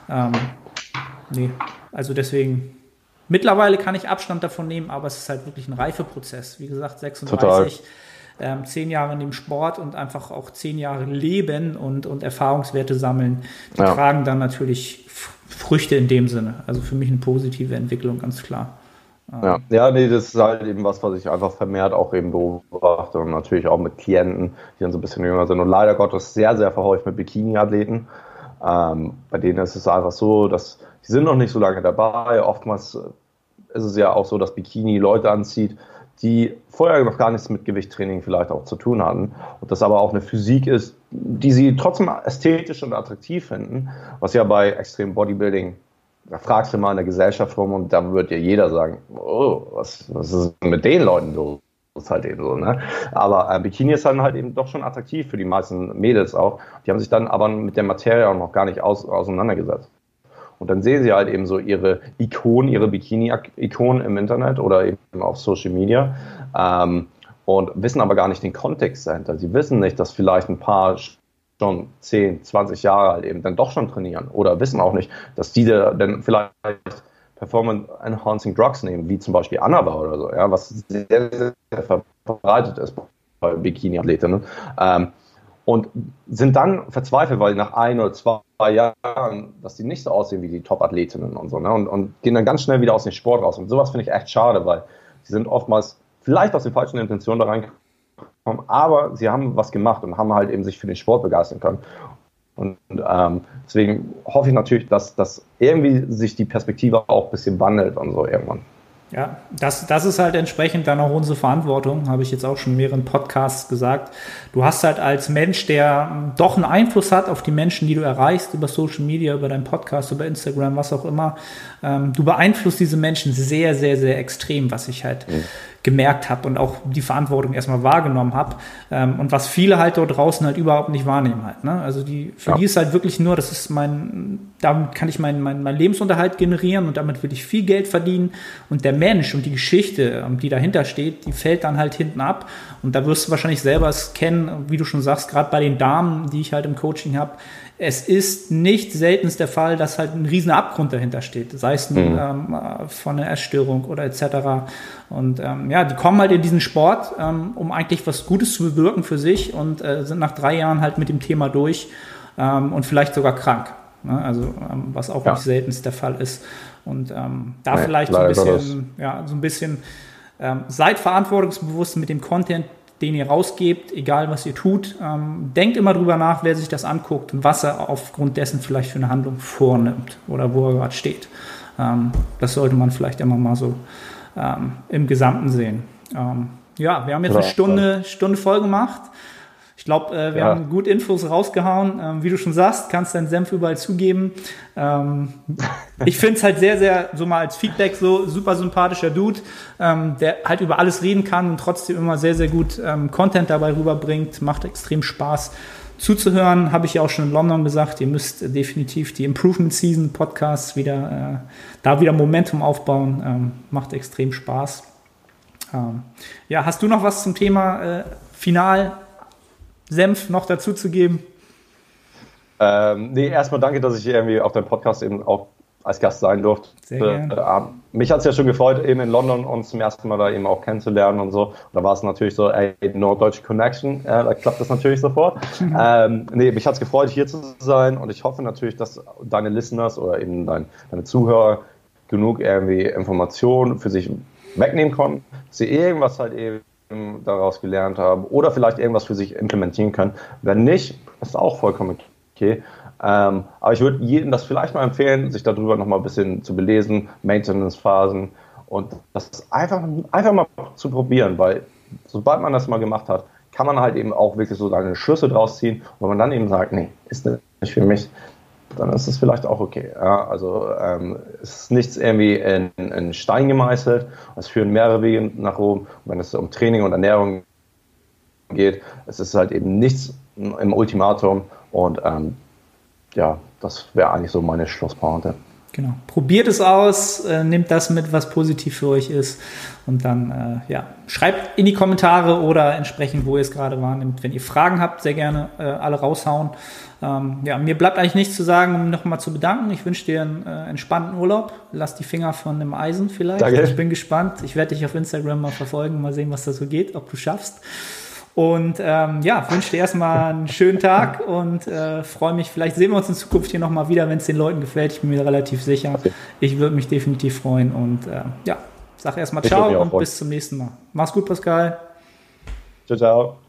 Also deswegen, mittlerweile kann ich Abstand davon nehmen, aber es ist halt wirklich ein Reifeprozess, wie gesagt, 36, 10 Jahre in dem Sport und einfach auch 10 Jahre Leben und Erfahrungswerte sammeln, die tragen dann natürlich Früchte in dem Sinne, also für mich eine positive Entwicklung, ganz klar. Das ist halt eben was ich einfach vermehrt auch eben beobachte und natürlich auch mit Klienten, die dann so ein bisschen jünger sind und leider Gottes sehr, sehr verhäuft mit Bikini-Athleten. Bei denen ist es einfach so, dass die sind noch nicht so lange dabei. Oftmals ist es ja auch so, dass Bikini Leute anzieht, die vorher noch gar nichts mit Gewichttraining vielleicht auch zu tun hatten und das aber auch eine Physik ist, die sie trotzdem ästhetisch und attraktiv finden, was ja bei Extreme Bodybuilding, da fragst du mal in der Gesellschaft rum und da wird dir jeder sagen, oh, was ist denn mit den Leuten so? Das ist halt eben so, ne? Aber Bikini ist dann halt eben doch schon attraktiv für die meisten Mädels auch. Die haben sich dann aber mit der Materie auch noch gar nicht auseinandergesetzt. Und dann sehen sie halt eben so ihre Ikonen, ihre Bikini-Ikonen im Internet oder eben auf Social Media und wissen aber gar nicht den Kontext dahinter. Sie wissen nicht, dass vielleicht ein paar schon 10, 20 Jahre halt eben dann doch schon trainieren oder wissen auch nicht, dass die dann vielleicht Performance-Enhancing Drugs nehmen, wie zum Beispiel Anavar oder so, ja, was sehr, sehr verbreitet ist bei Bikini-Athletinnen. Und sind dann verzweifelt, weil nach 1 oder 2 Jahren, dass die nicht so aussehen wie die Top-Athletinnen und so, ne? Und gehen dann ganz schnell wieder aus dem Sport raus. Und sowas finde ich echt schade, weil sie sind oftmals vielleicht aus den falschen Intentionen da reingekommen, aber sie haben was gemacht und haben halt eben sich für den Sport begeistern können. Und deswegen hoffe ich natürlich, dass irgendwie sich die Perspektive auch ein bisschen wandelt und so irgendwann. Ja, das ist halt entsprechend dann auch unsere Verantwortung, habe ich jetzt auch schon in mehreren Podcasts gesagt. Du hast halt als Mensch, der doch einen Einfluss hat auf die Menschen, die du erreichst, über Social Media, über deinen Podcast, über Instagram, was auch immer. Du beeinflusst diese Menschen sehr, sehr, sehr extrem, was ich halt gemerkt habe und auch die Verantwortung erstmal wahrgenommen habe. Und was viele halt dort draußen halt überhaupt nicht wahrnehmen halt, ne? Also die ist halt wirklich nur, das ist damit kann ich meinen Lebensunterhalt generieren und damit will ich viel Geld verdienen. Und der Mensch und die Geschichte, die dahinter steht, die fällt dann halt hinten ab. Und da wirst du wahrscheinlich selber es kennen, wie du schon sagst, gerade bei den Damen, die ich halt im Coaching habe. Es ist nicht selten der Fall, dass halt ein riesen Abgrund dahinter steht, sei es von einer Essstörung oder etc. Und die kommen halt in diesen Sport, um eigentlich was Gutes zu bewirken für sich und sind nach 3 Jahren halt mit dem Thema durch und vielleicht sogar krank. Ne? Also was auch nicht selten der Fall ist. Und vielleicht so ein bisschen seid verantwortungsbewusst mit dem Content, den ihr rausgebt, egal was ihr tut. Denkt immer drüber nach, wer sich das anguckt und was er aufgrund dessen vielleicht für eine Handlung vornimmt oder wo er gerade steht. Das sollte man vielleicht immer mal so im Gesamten sehen. Wir haben jetzt eine Stunde voll gemacht. Ich glaube, wir haben gut Infos rausgehauen. Wie du schon sagst, kannst deinen Senf überall zugeben. Ich finde es halt sehr, sehr, so mal als Feedback, so super sympathischer Dude, der halt über alles reden kann und trotzdem immer sehr, sehr gut Content dabei rüberbringt. Macht extrem Spaß zuzuhören. Habe ich ja auch schon in London gesagt. Ihr müsst definitiv die Improvement Season Podcasts wieder Momentum aufbauen. Macht extrem Spaß. Hast du noch was zum Thema Final Senf noch dazu zu geben? Erstmal danke, dass ich irgendwie auf deinem Podcast eben auch als Gast sein durfte. Sehr gerne. Mich hat es ja schon gefreut, eben in London uns zum ersten Mal da eben auch kennenzulernen und so. Und da war es natürlich so, norddeutsche Connection, da klappt das natürlich sofort. Mich hat es gefreut, hier zu sein und ich hoffe natürlich, dass deine Listeners oder eben deine Zuhörer genug irgendwie Informationen für sich wegnehmen konnten, dass sie irgendwas halt eben daraus gelernt haben oder vielleicht irgendwas für sich implementieren können. Wenn nicht, ist auch vollkommen okay. Aber ich würde jedem das vielleicht mal empfehlen, sich darüber noch mal ein bisschen zu belesen, Maintenance-Phasen und das einfach mal zu probieren, weil sobald man das mal gemacht hat, kann man halt eben auch wirklich so seine Schlüsse draus ziehen. Und wenn man dann eben sagt, nee, ist nicht für mich, dann ist es vielleicht auch okay. Ja, also es ist nichts irgendwie in Stein gemeißelt. Es führen mehrere Wege nach oben. Und wenn es um Training und Ernährung geht, es ist halt eben nichts im Ultimatum. Und das wäre eigentlich so meine Schlusspointe. Genau. Probiert es aus, nehmt das mit, was positiv für euch ist. Und dann schreibt in die Kommentare oder entsprechend, wo ihr es gerade wahrnimmt. Wenn ihr Fragen habt, sehr gerne alle raushauen. Mir bleibt eigentlich nichts zu sagen, um nochmal zu bedanken. Ich wünsche dir einen entspannten Urlaub. Lass die Finger von dem Eisen vielleicht. Danke. Ich bin gespannt. Ich werde dich auf Instagram mal verfolgen, mal sehen, was da so geht, ob du schaffst. Und wünsche dir erstmal einen schönen Tag und freue mich, vielleicht sehen wir uns in Zukunft hier nochmal wieder, wenn es den Leuten gefällt. Ich bin mir relativ sicher. Okay. Ich würde mich definitiv freuen und sag erstmal ciao und bis zum nächsten Mal. Mach's gut, Pascal. Ciao, ciao.